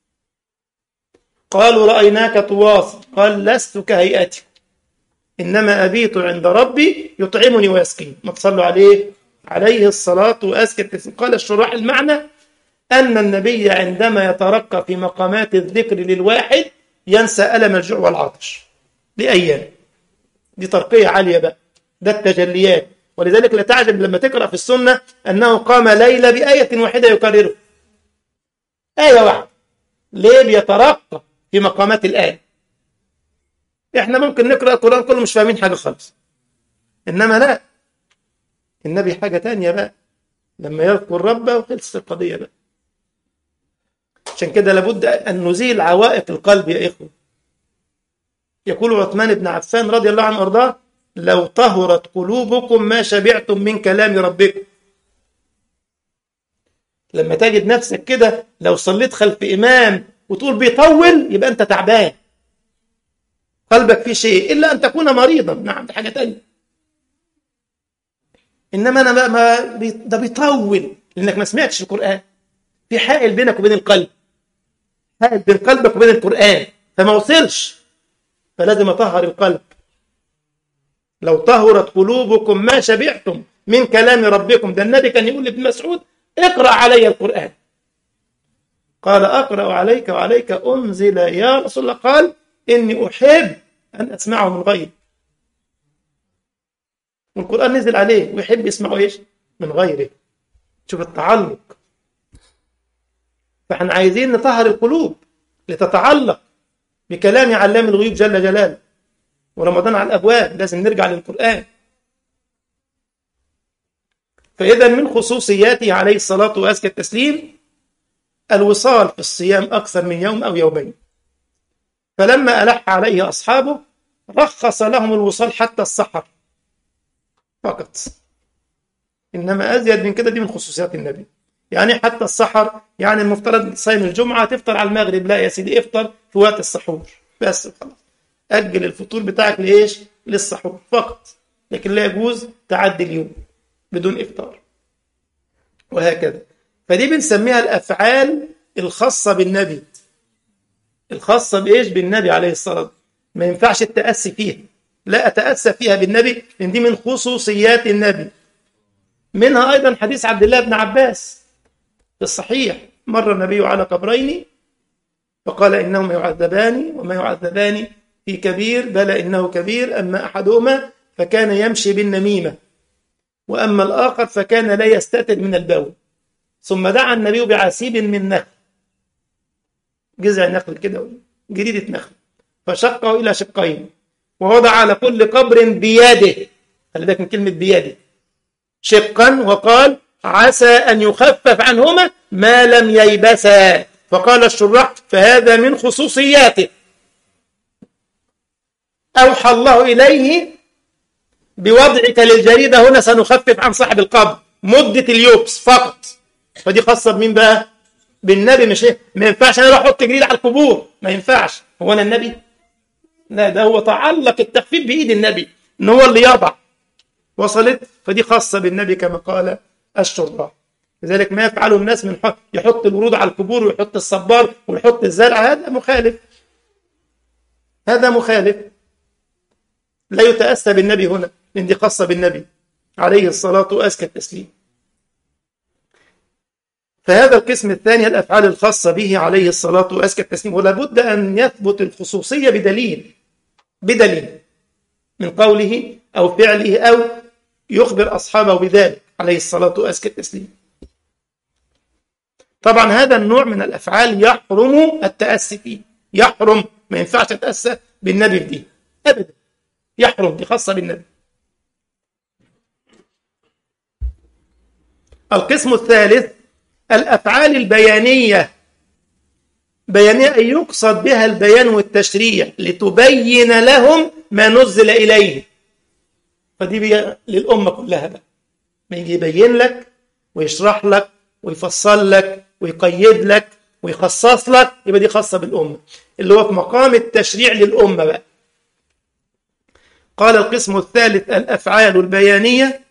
قالوا رأيناك تواصل، قال لست كهيئتي، إنما أبيت عند ربي يطعمني ويسقيني. ما تصلوا عليه عليه الصلاة والسلام. قال الشراح المعنى أن النبي عندما يترقى في مقامات الذكر للواحد ينسى ألم الجوع والعطش لأيام. دي ترقية عالية بقى، ده التجليات. ولذلك لا تعجب لما تقرأ في السنة أنه قام ليلة بآية واحدة يكرره، آية واحدة. ليه؟ بيترقى في مقامات الآية. إحنا ممكن نقرأ القرآن كله مش فاهمين حاجة خالص، إنما لا، النبي حاجة تانية بقى، لما يذكر ربه وخلصت القضية بقى. عشان كده لابد أن نزيل عوائق القلب يا إخوة. يقول عثمان بن عفان رضي الله عنه وارضاه: لو طهرت قلوبكم ما شبعتم من كلام ربكم. لما تجد نفسك كده لو صليت خلف إمام وتقول بيطول، يبقى أنت تعبان، قلبك فيه شيء، إلا أن تكون مريضا، نعم دي حاجة تانية. إنما أنا ما ما بي ده بيطول لأنك ما سمعتش القرآن، في حائل بينك وبين القلب، حائل بين قلبك وبين القرآن، فما وصلش، فلازم أطهر القلب. لو طهرت قلوبكم ما شبعتم من كلام ربكم. ده النبي كان يقول لابن مسعود: اقرأ علي القرآن. قال: أقرأ عليك وعليك أنزل يا رسول الله. قال: إني أحب أن أسمعه من غيري. والقرآن نزل عليه ويحب يسمعه إيش؟ من غيره. شوف التعلق. فإحنا عايزين نطهر القلوب لتتعلق بكلام علام الغيوب جل جلاله. ورمضان على الأبواب، لازم نرجع للقرآن. فإذا من خصوصياته عليه الصلاة وأزكى التسليم الوصال في الصيام أكثر من يوم أو يومين. فلما ألح عليه أصحابه رخص لهم الوصال حتى السحر فقط. إنما أزيد من كده، دي من خصوصيات النبي. يعني حتى السحر، يعني المفترض صيام الجمعة تفطر على المغرب، لا يا سيدي، افطر في وقت السحور بس خلاص. أجل الفطور بتاعك لإيش؟ للسحور فقط. لكن لا يجوز تعدي اليوم بدون إفطار، وهكذا. فدي بنسميها الأفعال الخاصة بالنبي، الخاصة بإيش؟ بالنبي عليه الصلاة والسلام. ما ينفعش التأسي فيها، لا أتأسى فيها بالنبي، لأن دي من خصوصيات النبي. منها أيضا حديث عبد الله بن عباس في الصحيح: مر النبي على قبرين فقال: إنهما يعذبان وما يعذبان في كبير، بلى إنه كبير، أما أحدهما فكان يمشي بالنميمة، وأما الآخر فكان لا يستتر من البول. ثم دعا النبي بعسيب من نخل، جذع نخل كده، جريدة نخل، فشقه إلى شقين، ووضع على كل قبر بيده، خلي بالك من كلمة بيده، شقا، وقال: عسى أن يخفف عنهما ما لم ييبسا. فقال الشراح: فهذا من خصوصياته، أوحى الله إليه بوضعك للجريدة هنا سنخفف عن صاحب القبر مدة اليوبس فقط. فدي خاصة بمين بقى؟ بالنبي. مش ما ينفعش أنا أروح أحط جريدة على القبور، ما ينفعش. هو أنا النبي؟ لا، ده هو تعلق التخفيف بإيد النبي، إن هو اللي يضع. وصلت؟ فدي خاصة بالنبي كما قال الشراح. لذلك ما يفعله الناس من يحط الورود على القبور ويحط الصبار ويحط الزرع، هذا مخالف، هذا مخالف، لا يتأسى بالنبي هنا، لأن دي خاصة بالنبي عليه الصلاة وأزكى التسليم. فهذا القسم الثاني الأفعال الخاصة به عليه الصلاة وأزكى التسليم. ولا بد أن يثبت الخصوصية بدليل، بدليل من قوله أو فعله، أو يخبر أصحابه بذلك عليه الصلاة وأزكى التسليم. طبعا هذا النوع من الأفعال يحرم التأسي فيه، يحرم، ما ينفعش تتأسى بالنبي في دي أبدا، يحرم، دي خاصة بالنبي. القسم الثالث الأفعال البيانية. بيانية أي يقصد بها البيان والتشريع، لتبين لهم ما نزل إليه. فدي بي... للأمة كلها بقى، ما يجي يبين لك ويشرح لك ويفصل لك ويقيد لك ويخصص لك، يبقى دي خاصة بالأمة، اللي هو في مقام التشريع للأمة بقى. قال القسم الثالث الأفعال البيانية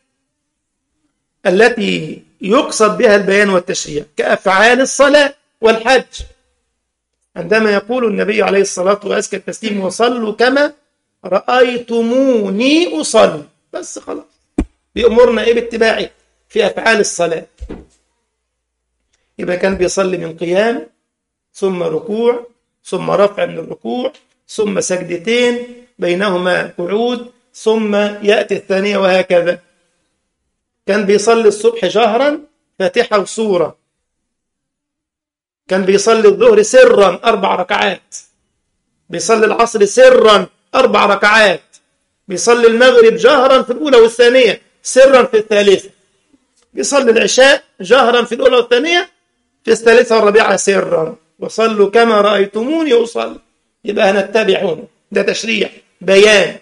التي يقصد بها البيان والتشريع، كأفعال الصلاة والحج، عندما يقول النبي عليه الصلاة وأزكى التسليم: وصلوا كما رأيتموني أصلي. بس خلاص، بيأمرنا إيه؟ باتباعه في أفعال الصلاة. يبقى كان بيصلي من قيام، ثم ركوع، ثم رفع من الركوع، ثم سجدتين بينهما قعود، ثم يأتي الثانية، وهكذا. كان بيصلي الصبح جهرا فاتحة وسورة. كان بيصلي الظهر سرا أربع ركعات. بيصلي العصر سرا أربع ركعات. بيصلي المغرب جهرا في الأولى والثانية، سرا في الثالثة. بيصلي العشاء جهرا في الأولى والثانية، في الثالثة والرابعة سرا. وصلوا كما رأيتموني أصلي. يبقى هنتبع هنا، ده تشريع بيان.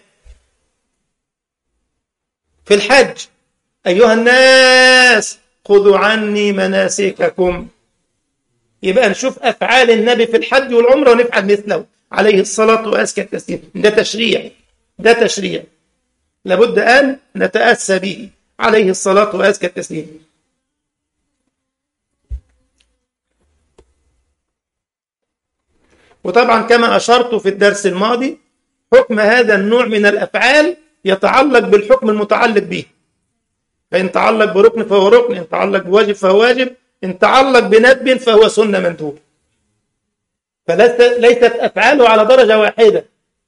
في الحج أيها الناس خذوا عني مناسككم، يبقى نشوف أفعال النبي في الحج والعمرة ونفعل مثله عليه الصلاة وأزكى التسليم. ده تشريع، ده تشريع لابد أن نتأسى به عليه الصلاة وأزكى التسليم. وطبعا كما أشرت في الدرس الماضي، حكم هذا النوع من الأفعال يتعلق بالحكم المتعلق به، فإن تعلق بركن فهو ركن، إن تعلق بواجب فهو واجب، إن تعلق بندب فهو سنة مندوب. فليست أفعاله على درجة واحدة.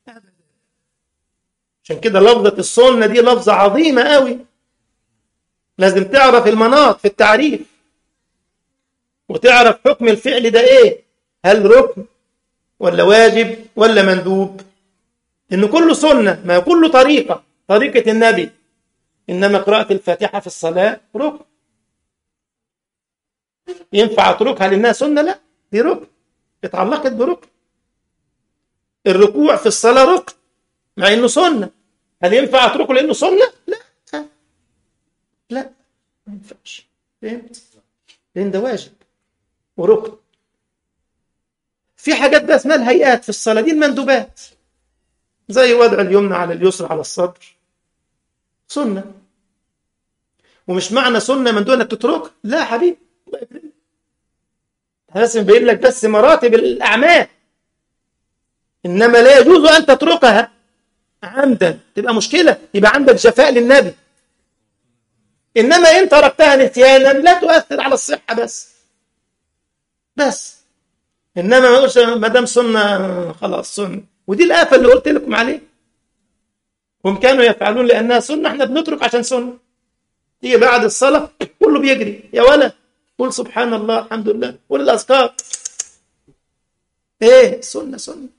عشان كده لفظة السنة دي لفظة عظيمة قوي، لازم تعرف المناط في التعريف وتعرف حكم الفعل ده إيه، هل ركن ولا واجب ولا مندوب. إن كله سنة، ما كله طريقة، طريقة النبي. إنما قراءة الفاتحة في الصلاة ركن، ينفع أتركها لأنها سنة؟ لا، دي ركن، اتعلقت بركن. الركوع في الصلاة ركن مع إنه سنة، هل ينفع أتركه لأنه سنة؟ لا لا، ما ينفعش. فهمت؟ لأن ده واجب وركن. في حاجات بقى اسمها الهيئات في الصلاة، دي المندوبات، زي وضع اليمنى على اليسرى على الصدر، سنة. ومش معنى سنة من دون تترك، لا حبيبي، لازم بيقول لك بس مراتب الأعمال، إنما لا يجوز أن تتركها عمدا، تبقى مشكلة، يبقى عندك جفاء للنبي. إنما إن تركتها نسيانا لا تؤثر على الصحة بس بس إنما ما يقولش ما دام سنة خلاص سنة. ودي الآفة اللي قلت لكم عليه، هم كانوا يفعلون لأنها سنة، احنا بنترك عشان سنة. تيجي بعد الصلاة كله بيجري، يا ولا قول سبحان الله الحمد لله، قول الأذكار. ايه سنة سنة.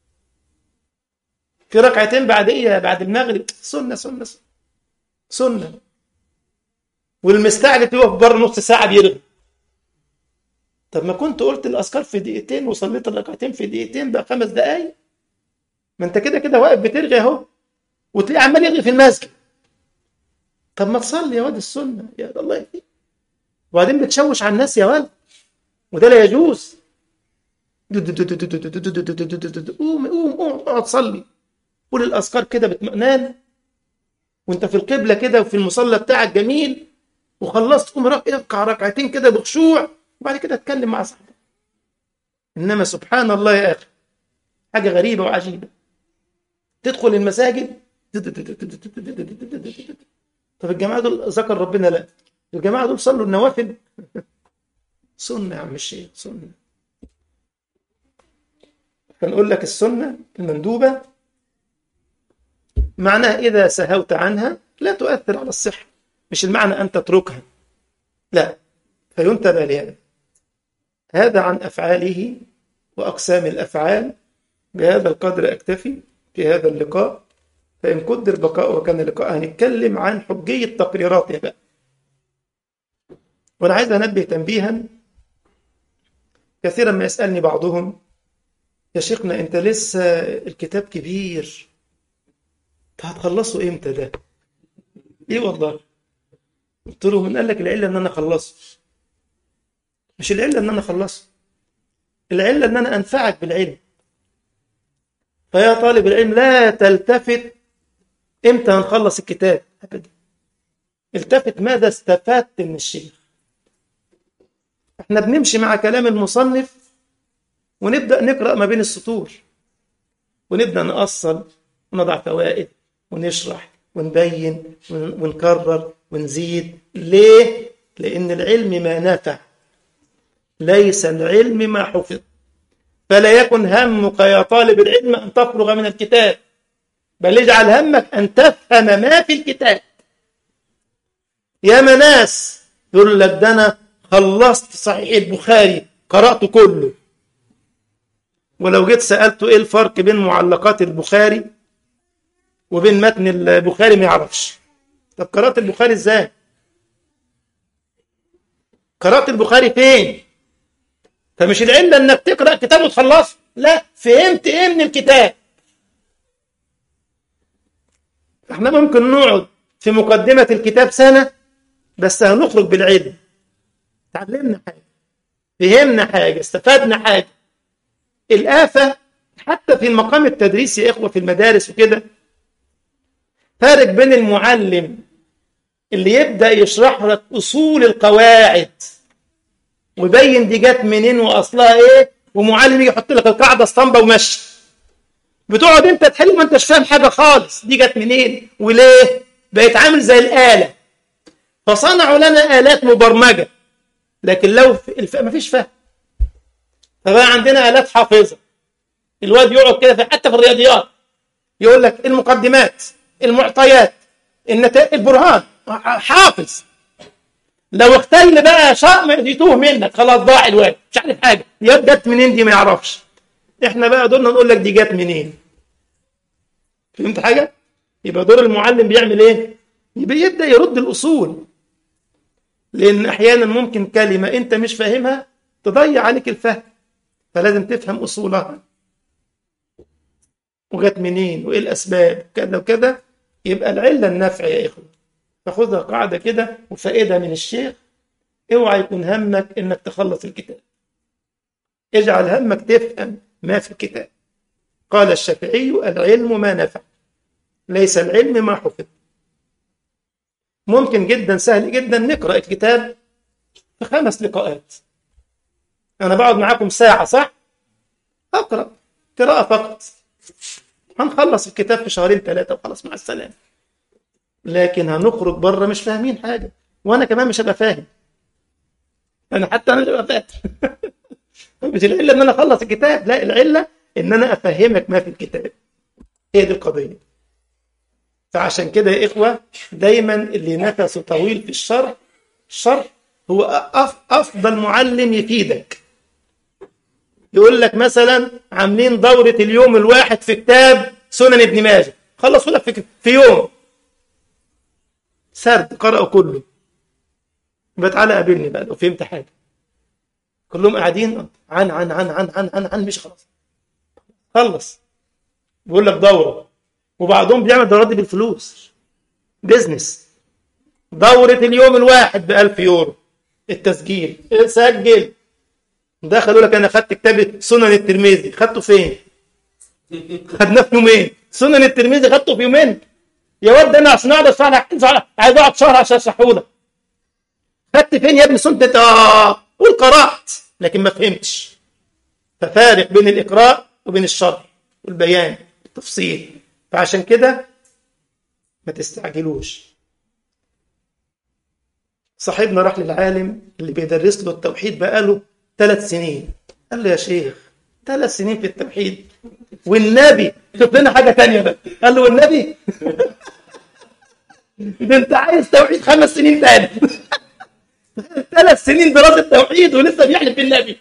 في ركعتين بعدية بعد المغرب سنة سنة سنة, سنة. والمستعجل يقف بره نص ساعة بيرغي. طب ما كنت قلت الأذكار في دقيقتين وصليت الركعتين في دقيقتين بقى خمس دقايق، ما انت كده كده واقف بترغي اهو، وتلاقيه عمال يرغي في المسجد. طب ما تصلي يا واد السنة يا الله يهديك، وبعدين بتشوش على الناس يا ولد، وده لا يجوز. قوم قوم قوم اقعد صلي، قول الأذكار كده باطمئنان وانت في القبلة كده وفي المصلى بتاعك جميل، وخلصت قوم اركع ركعتين كده بخشوع، وبعد كده اتكلم مع صاحبك. انما سبحان الله يا اخي، حاجة غريبة وعجيبة. تدخل المساجد، طب الجماعة دول ذكر ربنا؟ لا، الجماعة دول صلوا النوافل. سنة يا عم الشيخ، سنة. فنقول لك السنة المندوبة معناها إذا سهوت عنها لا تؤثر على الصحة، مش المعنى أن تتركها، لا، فينتبه لهذا. هذا عن أفعاله وأقسام الأفعال. بهذا القدر أكتفي في هذا اللقاء، فإن قدر بقاء وكان لقاء هنتكلم عن حجية تقريراتها بقى. وأنا عايز أنبه تنبيها، كثيرا ما يسألني بعضهم يا شيخنا أنت لسه الكتاب كبير، هتخلصه إمتى ده؟ إيه والله؟ قلت له من قال لك العلة أن أنا خلصه؟ مش العلة أن أنا خلصه، العلة أن أنا أنفعك بالعلم. فيا طالب العلم لا تلتفت إمتى هنخلص الكتاب أبدا، التفت ماذا استفدت من الشيخ. احنا بنمشي مع كلام المصنف ونبدأ نقرأ ما بين السطور، ونبدأ نأصل ونضع فوائد ونشرح ونبين ونكرر ونزيد. ليه؟ لأن العلم ما نفع، ليس العلم ما حفظ. فلا يكن همك يا طالب العلم أن تفرغ من الكتاب، بل اجعل همك أن تفهم ما في الكتاب. يا مناس يقول لك ده أنا خلصت صحيح البخاري قرأته كله، ولو جيت سألته إيه الفرق بين معلقات البخاري وبين متن البخاري ما يعرفش. طب قرأت البخاري إزاي؟ قرأت البخاري فين؟ فمش العلة انك تقرأ كتاب وتخلصه، لا، فهمت ايه من الكتاب. احنا ممكن نقعد في مقدمة الكتاب سنة بس هنخرج بالعلم، تعلمنا حاجة، فهمنا حاجة، استفدنا حاجة. الآفة حتى في المقام التدريسي يا إخوة في المدارس وكده، فارق بين المعلم اللي يبدأ يشرح لك أصول القواعد ويبين دي جت منين وأصلها إيه، ومعلم يجي يحط لك القاعدة اسطمبة ومشي، بتقعد أنت تحل ما أنتش فاهم حاجة خالص، دي جت منين وليه، بقيت عامل زي الآلة. فصنعوا لنا آلات مبرمجة، لكن لو الف... ما فيش فهم. فبقى عندنا آلات حافظة، الواد يقعد كده حتى في الرياضيات يقول لك المقدمات، المعطيات، النتائج، البرهان، حافظ. لو اختل بقى شاء يتوه منك، خلاص ضاع الواد، مش عارف حاجة، الواد جت منين دي ما يعرفش. احنا بقى دورنا نقول لك دي جت منين. فهمت حاجة؟ يبقى دور المعلم بيعمل ايه؟ يبقى يبدأ يرد الأصول، لأن أحيانا ممكن كلمة أنت مش فاهمها تضيع عليك الفهم، فلازم تفهم أصولها وجت منين وإيه الأسباب كذا وكذا. يبقى العلة النفع يا إخوة، فخذها قاعدة كده وفائدة من الشيخ. اوعى يكون همك إنك تخلص الكتاب، اجعل همك تفهم ما في الكتاب. قال الشافعي العلم ما نفع، ليس العلم ما حفظ. ممكن جدا سهل جدا نقرأ الكتاب في خمس لقاءات. أنا بقعد معاكم ساعة صح؟ أقرأ قراءة فقط، هنخلص الكتاب في شهرين ثلاثة وخلاص مع السلامة. لكن هنخرج بره مش فاهمين حاجة، وأنا كمان مش هبقى فاهم، أنا حتى أنا مش هبقى فاهم. مش العلة إن أنا أخلص الكتاب، لا، العلة إن أنا أفهمك ما في الكتاب. هي دي القضية. فعشان كده يا إخوة دايما اللي نفسه طويل في الشرح الشرح هو أفضل معلم يفيدك. يقول لك مثلا عاملين دورة اليوم الواحد في كتاب سنن ابن ماجه، خلصوا لك في, في يوم سرد قرأوا كله. يبقى تعالى قابلني بقى لو فهمت حاجة. كلهم قاعدين عن عن عن عن عن عن, عن مش خلاص خلص. بيقول لك دورة، وبعضهم بيعمل دورات دي بالفلوس، بيزنس. دورة اليوم الواحد بألف يورو التسجيل، سجل. دخلوا لك أنا خدت كتاب سنن الترمذي، خدته فين؟ خدناه في يومين. سنن الترمذي خدته في يومين يا ولد، أنا عشان أقعد أشرح لك عايز أقعد شهر عشان أشرحه لك. خدت فين يا ابني سنة؟ آه قول قرأت لكن ما فهمتش. ففارق بين الإقراء وبين الشرح والبيان والتفصيل. فعشان كده ما تستعجلوش. صاحبنا راح للعالم اللي بيدرس له التوحيد بقاله ثلاث سنين، قال له يا شيخ ثلاث سنين في التوحيد والنبي شوف لنا حاجة تانية بقى. قال له والنبي ده انت عايز توحيد خمس سنين تاني. ثلاث سنين دراسة توحيد ولسه بيحلف بالنبي.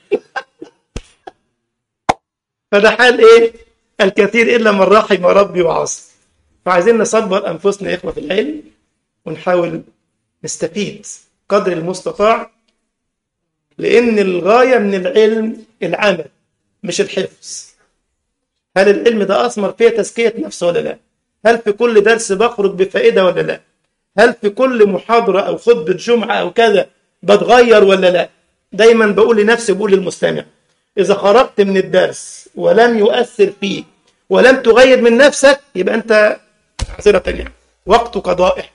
فده حال ايه الكثير الا من رحم ربي وعصى. فعايزين نصبر انفسنا يا اخوة في العلم، ونحاول نستفيد قدر المستطاع، لأن الغاية من العلم العمل مش الحفظ. هل العلم ده أثمر فيه تزكية نفس ولا لا؟ هل في كل درس بخرج بفائدة ولا لا؟ هل في كل محاضرة أو خطبة جمعة أو كذا بتغير ولا لا؟ دايما بقول لنفسي بقول للمستمع، إذا خرجت من الدرس ولم يؤثر فيك ولم تغير من نفسك يبقى أنت عذرة يعني وقتك ضائع.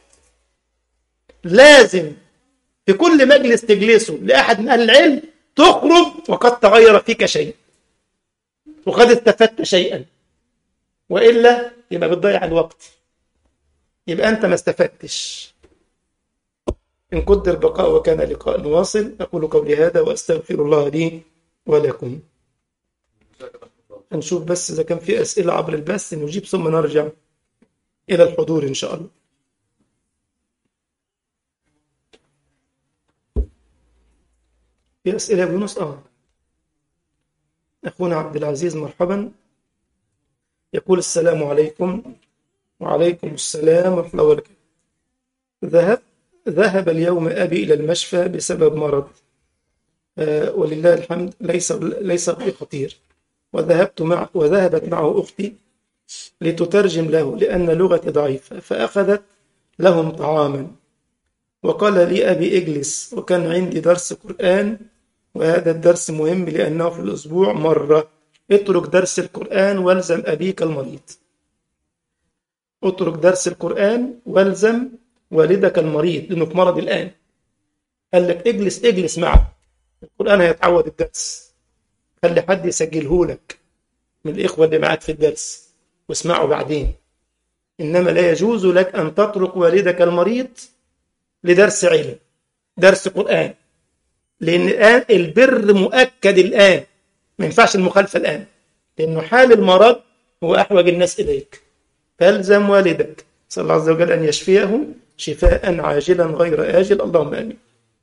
لازم في كل مجلس تجلسه لأحد من أهل العلم تخرج وقد تغير فيك شيء وقد استفدت شيئا، وإلا يبقى بتضيع الوقت، يبقى أنت ما استفدتش. إن قدر بقاء وكان لقاء نواصل. أقول قولي هذا وأستغفر الله لي ولكم. نشوف بس إذا كان في أسئلة عبر البث نجيب ثم نرجع إلى الحضور إن شاء الله. في أسئلة يا يونس؟ آه أخونا عبد العزيز مرحبا، يقول السلام عليكم. وعليكم السلام ورحمة الله وبركاته. ذهب ذهب اليوم أبي إلى المشفى بسبب مرض، آه ولله الحمد ليس ليس بي خطير. وذهبت مع وذهبت معه أختي لتترجم له لأن لغتي ضعيفة، فأخذت لهم طعاما وقال لي أبي اجلس، وكان عندي درس قرآن، وهذا الدرس مهم لأنه في الأسبوع مرة. اترك درس القرآن والزم أبيك المريض. اترك درس القرآن والزم والدك المريض لأنه في مرض الآن. قال لك اجلس اجلس معه، القرآن هيتعود الدرس. خلي حد يسجله لك من الإخوة اللي معاك في الدرس واسمعه بعدين. إنما لا يجوز لك أن تترك والدك المريض لدرس علم، درس قرآن، لأن الآن البر مؤكد الآن، ما ينفعش المخالفة الآن، لأنه حال المرض هو أحوج الناس إليك. فالزم والدك، صلى الله عز وجل أن يشفيه شفاء عاجلا غير آجل، اللهم آمين.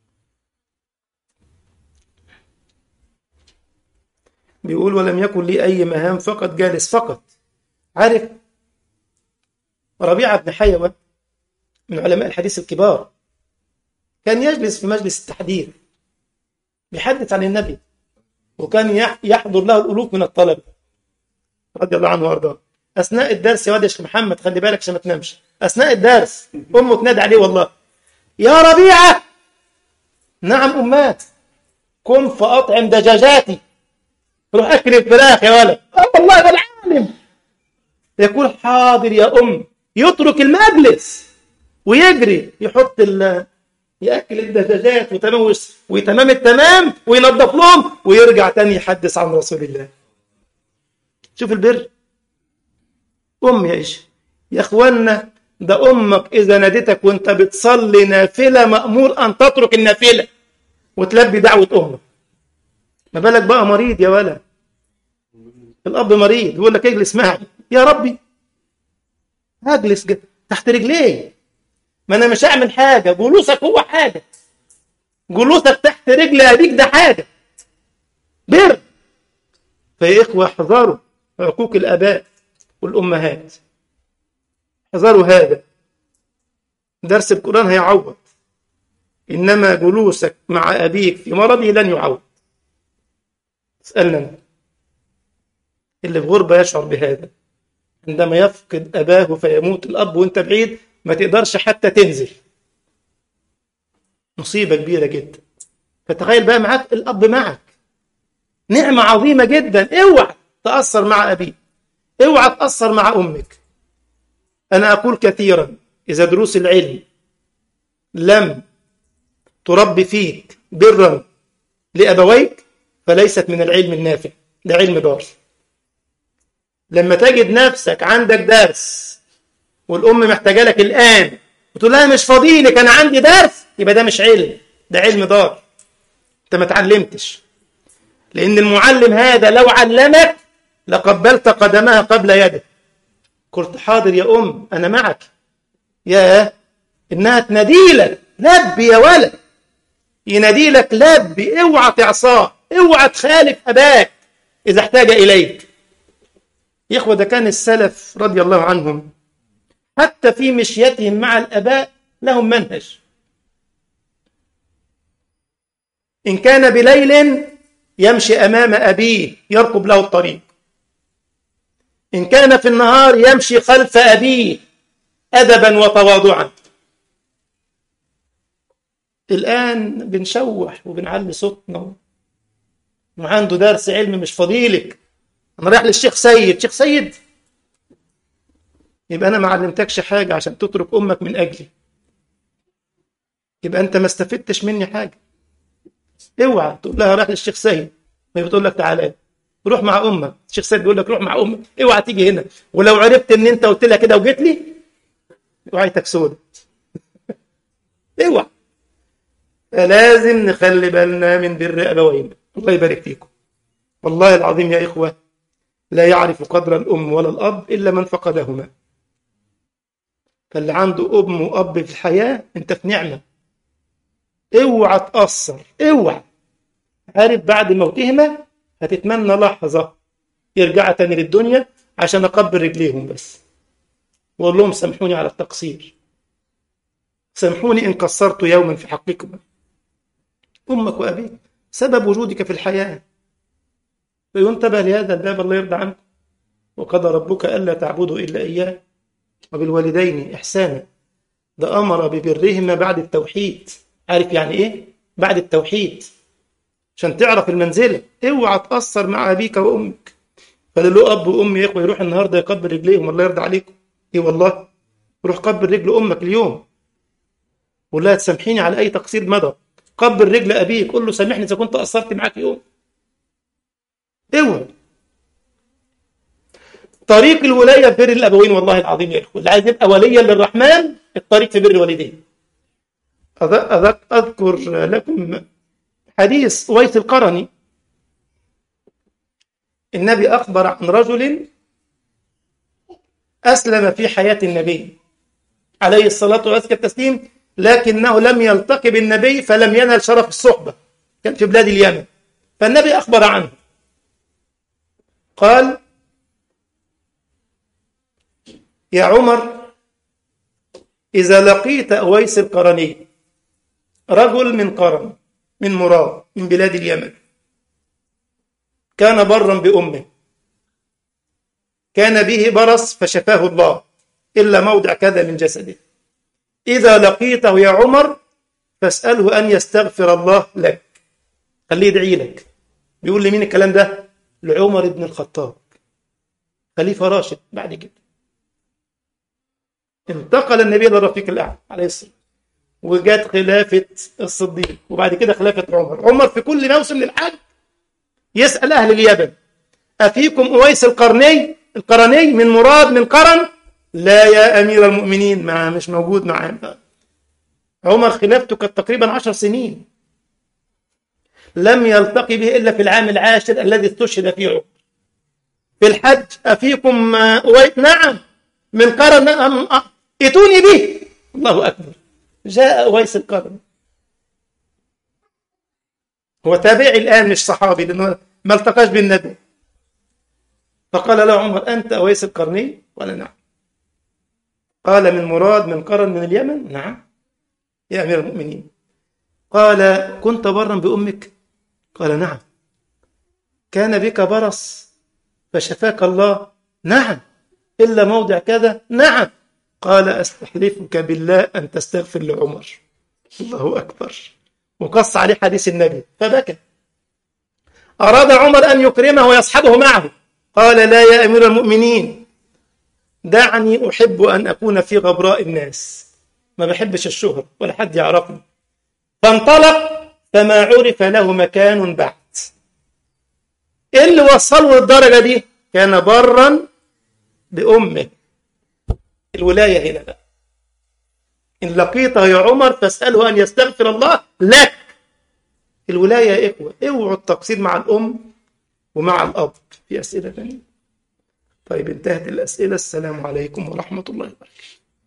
بيقول ولم يكن لي أي مهام، فقط جالس فقط. عارف ربيعة بن حيوة من علماء الحديث الكبار، كان يجلس في مجلس التحديث بيحدث عن النبي، وكان يحضر له الألوف من الطلبة رضي الله عنه وارضاه. أثناء الدرس يا واد يا شيخ محمد خلي بالك عشان ما تنامش، أثناء الدرس أمه تنادي عليه والله يا ربيعة. نعم أمات. قم فأطعم دجاجاتي، روح أكل الفراخ يا ولد. أه والله ده العالم. يقول حاضر يا أم، يترك المجلس ويجري يحط ال يأكل الدجاجات وتمام وتمام التمام وينظف لهم ويرجع تاني يحدث عن رسول الله. شوف البر. أم يا إيش يا أخوانا، ده أمك إذا نادتك وانت بتصلي نافلة مأمور أن تترك النافلة وتلبي دعوة أمك. ما بالك بقى مريض يا ولد، الأب مريض يقول لك اجلس معي، يا ربي هجلس تحت رجليه، ما أنا مش هعمل حاجة، جلوسك هو حاجة، جلوسك تحت رجل أبيك ده حاجة بر. فيا إخوة احذروا عقوق الآباء والأمهات، احذروا هذا. درس القرآن هيعوض، إنما جلوسك مع أبيك في مرضه لن يعوض. اسألنا اللي في غربة يشعر بهذا، عندما يفقد أباه فيموت الأب وانت بعيد ما تقدرش حتى تنزل، مصيبة كبيرة جدا. فتخيل بقى معاك الأب معك، نعمة عظيمة جدا. اوعى تأثر مع أبيك، اوعى تأثر مع أمك. أنا أقول كثيرا إذا دروس العلم لم تربي فيك برا لأبويك فليست من العلم النافع، ده علم ضار. لما تجد نفسك عندك درس والأم محتاجة لك الآن وتقول لها مش فاضيلك أنا عندي درس، يبقى ده مش علم، ده علم ضار. أنت ما تعلمتش، لأن المعلم هذا لو علمك لقبلت قدمها قبل يده، قلت حاضر يا أم أنا معك، يا إنها تناديلك لبي يا ولد، يناديلك لبي، اوعى تعصاه، اوعى تخالف أباك إذا احتاج إليك. يا إخوة ده كان السلف رضي الله عنهم حتى في مشيتهم مع الأباء لهم منهج. إن كان بليل يمشي أمام أبيه يرقب له الطريق، إن كان في النهار يمشي خلف أبيه أدبا وتواضعا. الآن بنشوح وبنعلي صوتنا وعنده درس علم مش فضيلك، أنا رايح للشيخ سيد. شيخ سيد يبقى أنا ما علمتكش حاجة عشان تترك أمك من أجلي، يبقى أنت ما استفدتش مني حاجة. اوعى تقول لها رايح للشيخ سيد وهي بتقول لك تعالى روح مع أمك، الشيخ سيد بيقول لك روح مع أمك، اوعى تيجي هنا. ولو عرفت إن أنت قلت لها كده وجيت لي وعيتك سودة. اوعى. فلازم نخلي بالنا من بر أبوينا. الله يبارك فيكم. والله العظيم يا إخوة لا يعرف قدر الأم ولا الأب إلا من فقدهما. فاللي عنده أم وأب في الحياة أنت في نعمة، اوعى تأثر، اوعى. عارف بعد موتهما هتتمنى لحظة يرجع تاني للدنيا عشان أقبل رجليهم بس وأقول لهم سامحوني على التقصير، سامحوني إن قصرت يوما في حقكم. أمك وأبيك سبب وجودك في الحياة. فينتبه لهذا الباب، الله يرضى عنك. وقضى ربك ألا تعبدوا إلا إياه وبالوالدين إحسانا. ده أمر ببرهما بعد التوحيد. عارف يعني إيه؟ بعد التوحيد، عشان تعرف المنزلة. اوعى تأثر مع أبيك وأمك. فاللي له أب وأم يا إخوة يروح النهاردة يقبل رجليهم، الله يرضى عليكم. إيه والله، روح قبل رجل أمك اليوم، قول لها تسامحيني على أي تقصير مضى. قبل رجل أبيك، قول له سامحني إذا كنت قصرت معاك يوم. اوعى. طريق الولاية بر الأبوين، والله العظيم يا إخوة، اللي عايز يبقى وليا للرحمن الطريق في بر الوالدين. أذكر لكم حديث أويس القرني. النبي أخبر عن رجل أسلم في حياة النبي عليه الصلاة والتسليم، لكنه لم يلتقي بالنبي فلم ينل شرف الصحبة، كان في بلاد اليمن. فالنبي أخبر عنه قال: يا عمر، إذا لقيت أويس القرني، رجل من قرن من مراد من بلاد اليمن، كان برا بأمه، كان به برص فشفاه الله إلا موضع كذا من جسده، إذا لقيته يا عمر فاسأله أن يستغفر الله لك، خليه يدعي لك. بيقول لي مين الكلام ده؟ لعمر بن الخطاب، خليفة راشد بعد كده. انتقل النبي للرفيق الأعلى عليه الصلاة، وجات خلافة الصديق، وبعد كده خلافة عمر. عمر في كل موسم للحج يسأل أهل اليمن: أفيكم أويس القرني القرني من مراد من قرن؟ لا يا أمير المؤمنين، ما مش موجود معانا. عمر خلافته كانت تقريبا عشر سنين، لم يلتقي به إلا في العام العاشر الذي استشهد فيه عمر. في الحج: أفيكم أويس؟ نعم من قرن، نعم. ائتوني به. الله أكبر، جاء أويس القرني. هو تابعي الآن مش صحابي، لأنه ما التقاش بالنبي. فقال له عمر: أنت أويس القرني؟ قال: نعم. قال: من مراد من قرن من اليمن؟ نعم يا أمير المؤمنين. قال: كنت برا بأمك؟ قال: نعم. كان بك برص فشفاك الله؟ نعم. إلا موضع كذا؟ نعم. قال: أستحلفك بالله أن تستغفر لعمر. الله أكبر. وقص عليه حديث النبي فبكى. أراد عمر أن يكرمه ويصحبه معه، قال: لا يا أمير المؤمنين، دعني أحب أن أكون في غبراء الناس، ما بحبش الشهر ولا حد يعرفني. فانطلق فما عرف له مكان بعد. إيه اللي وصله للدرجة دي؟ كان برا بأمه. الولاية هنا بقى: إن لقيته يا عمر فاسأله أن يستغفر الله لك. الولاية يا إخوة، اوعوا التقصير مع الأم ومع الأب. في أسئلة ثانية؟ طيب انتهت الأسئلة. السلام عليكم ورحمة الله وبركاته.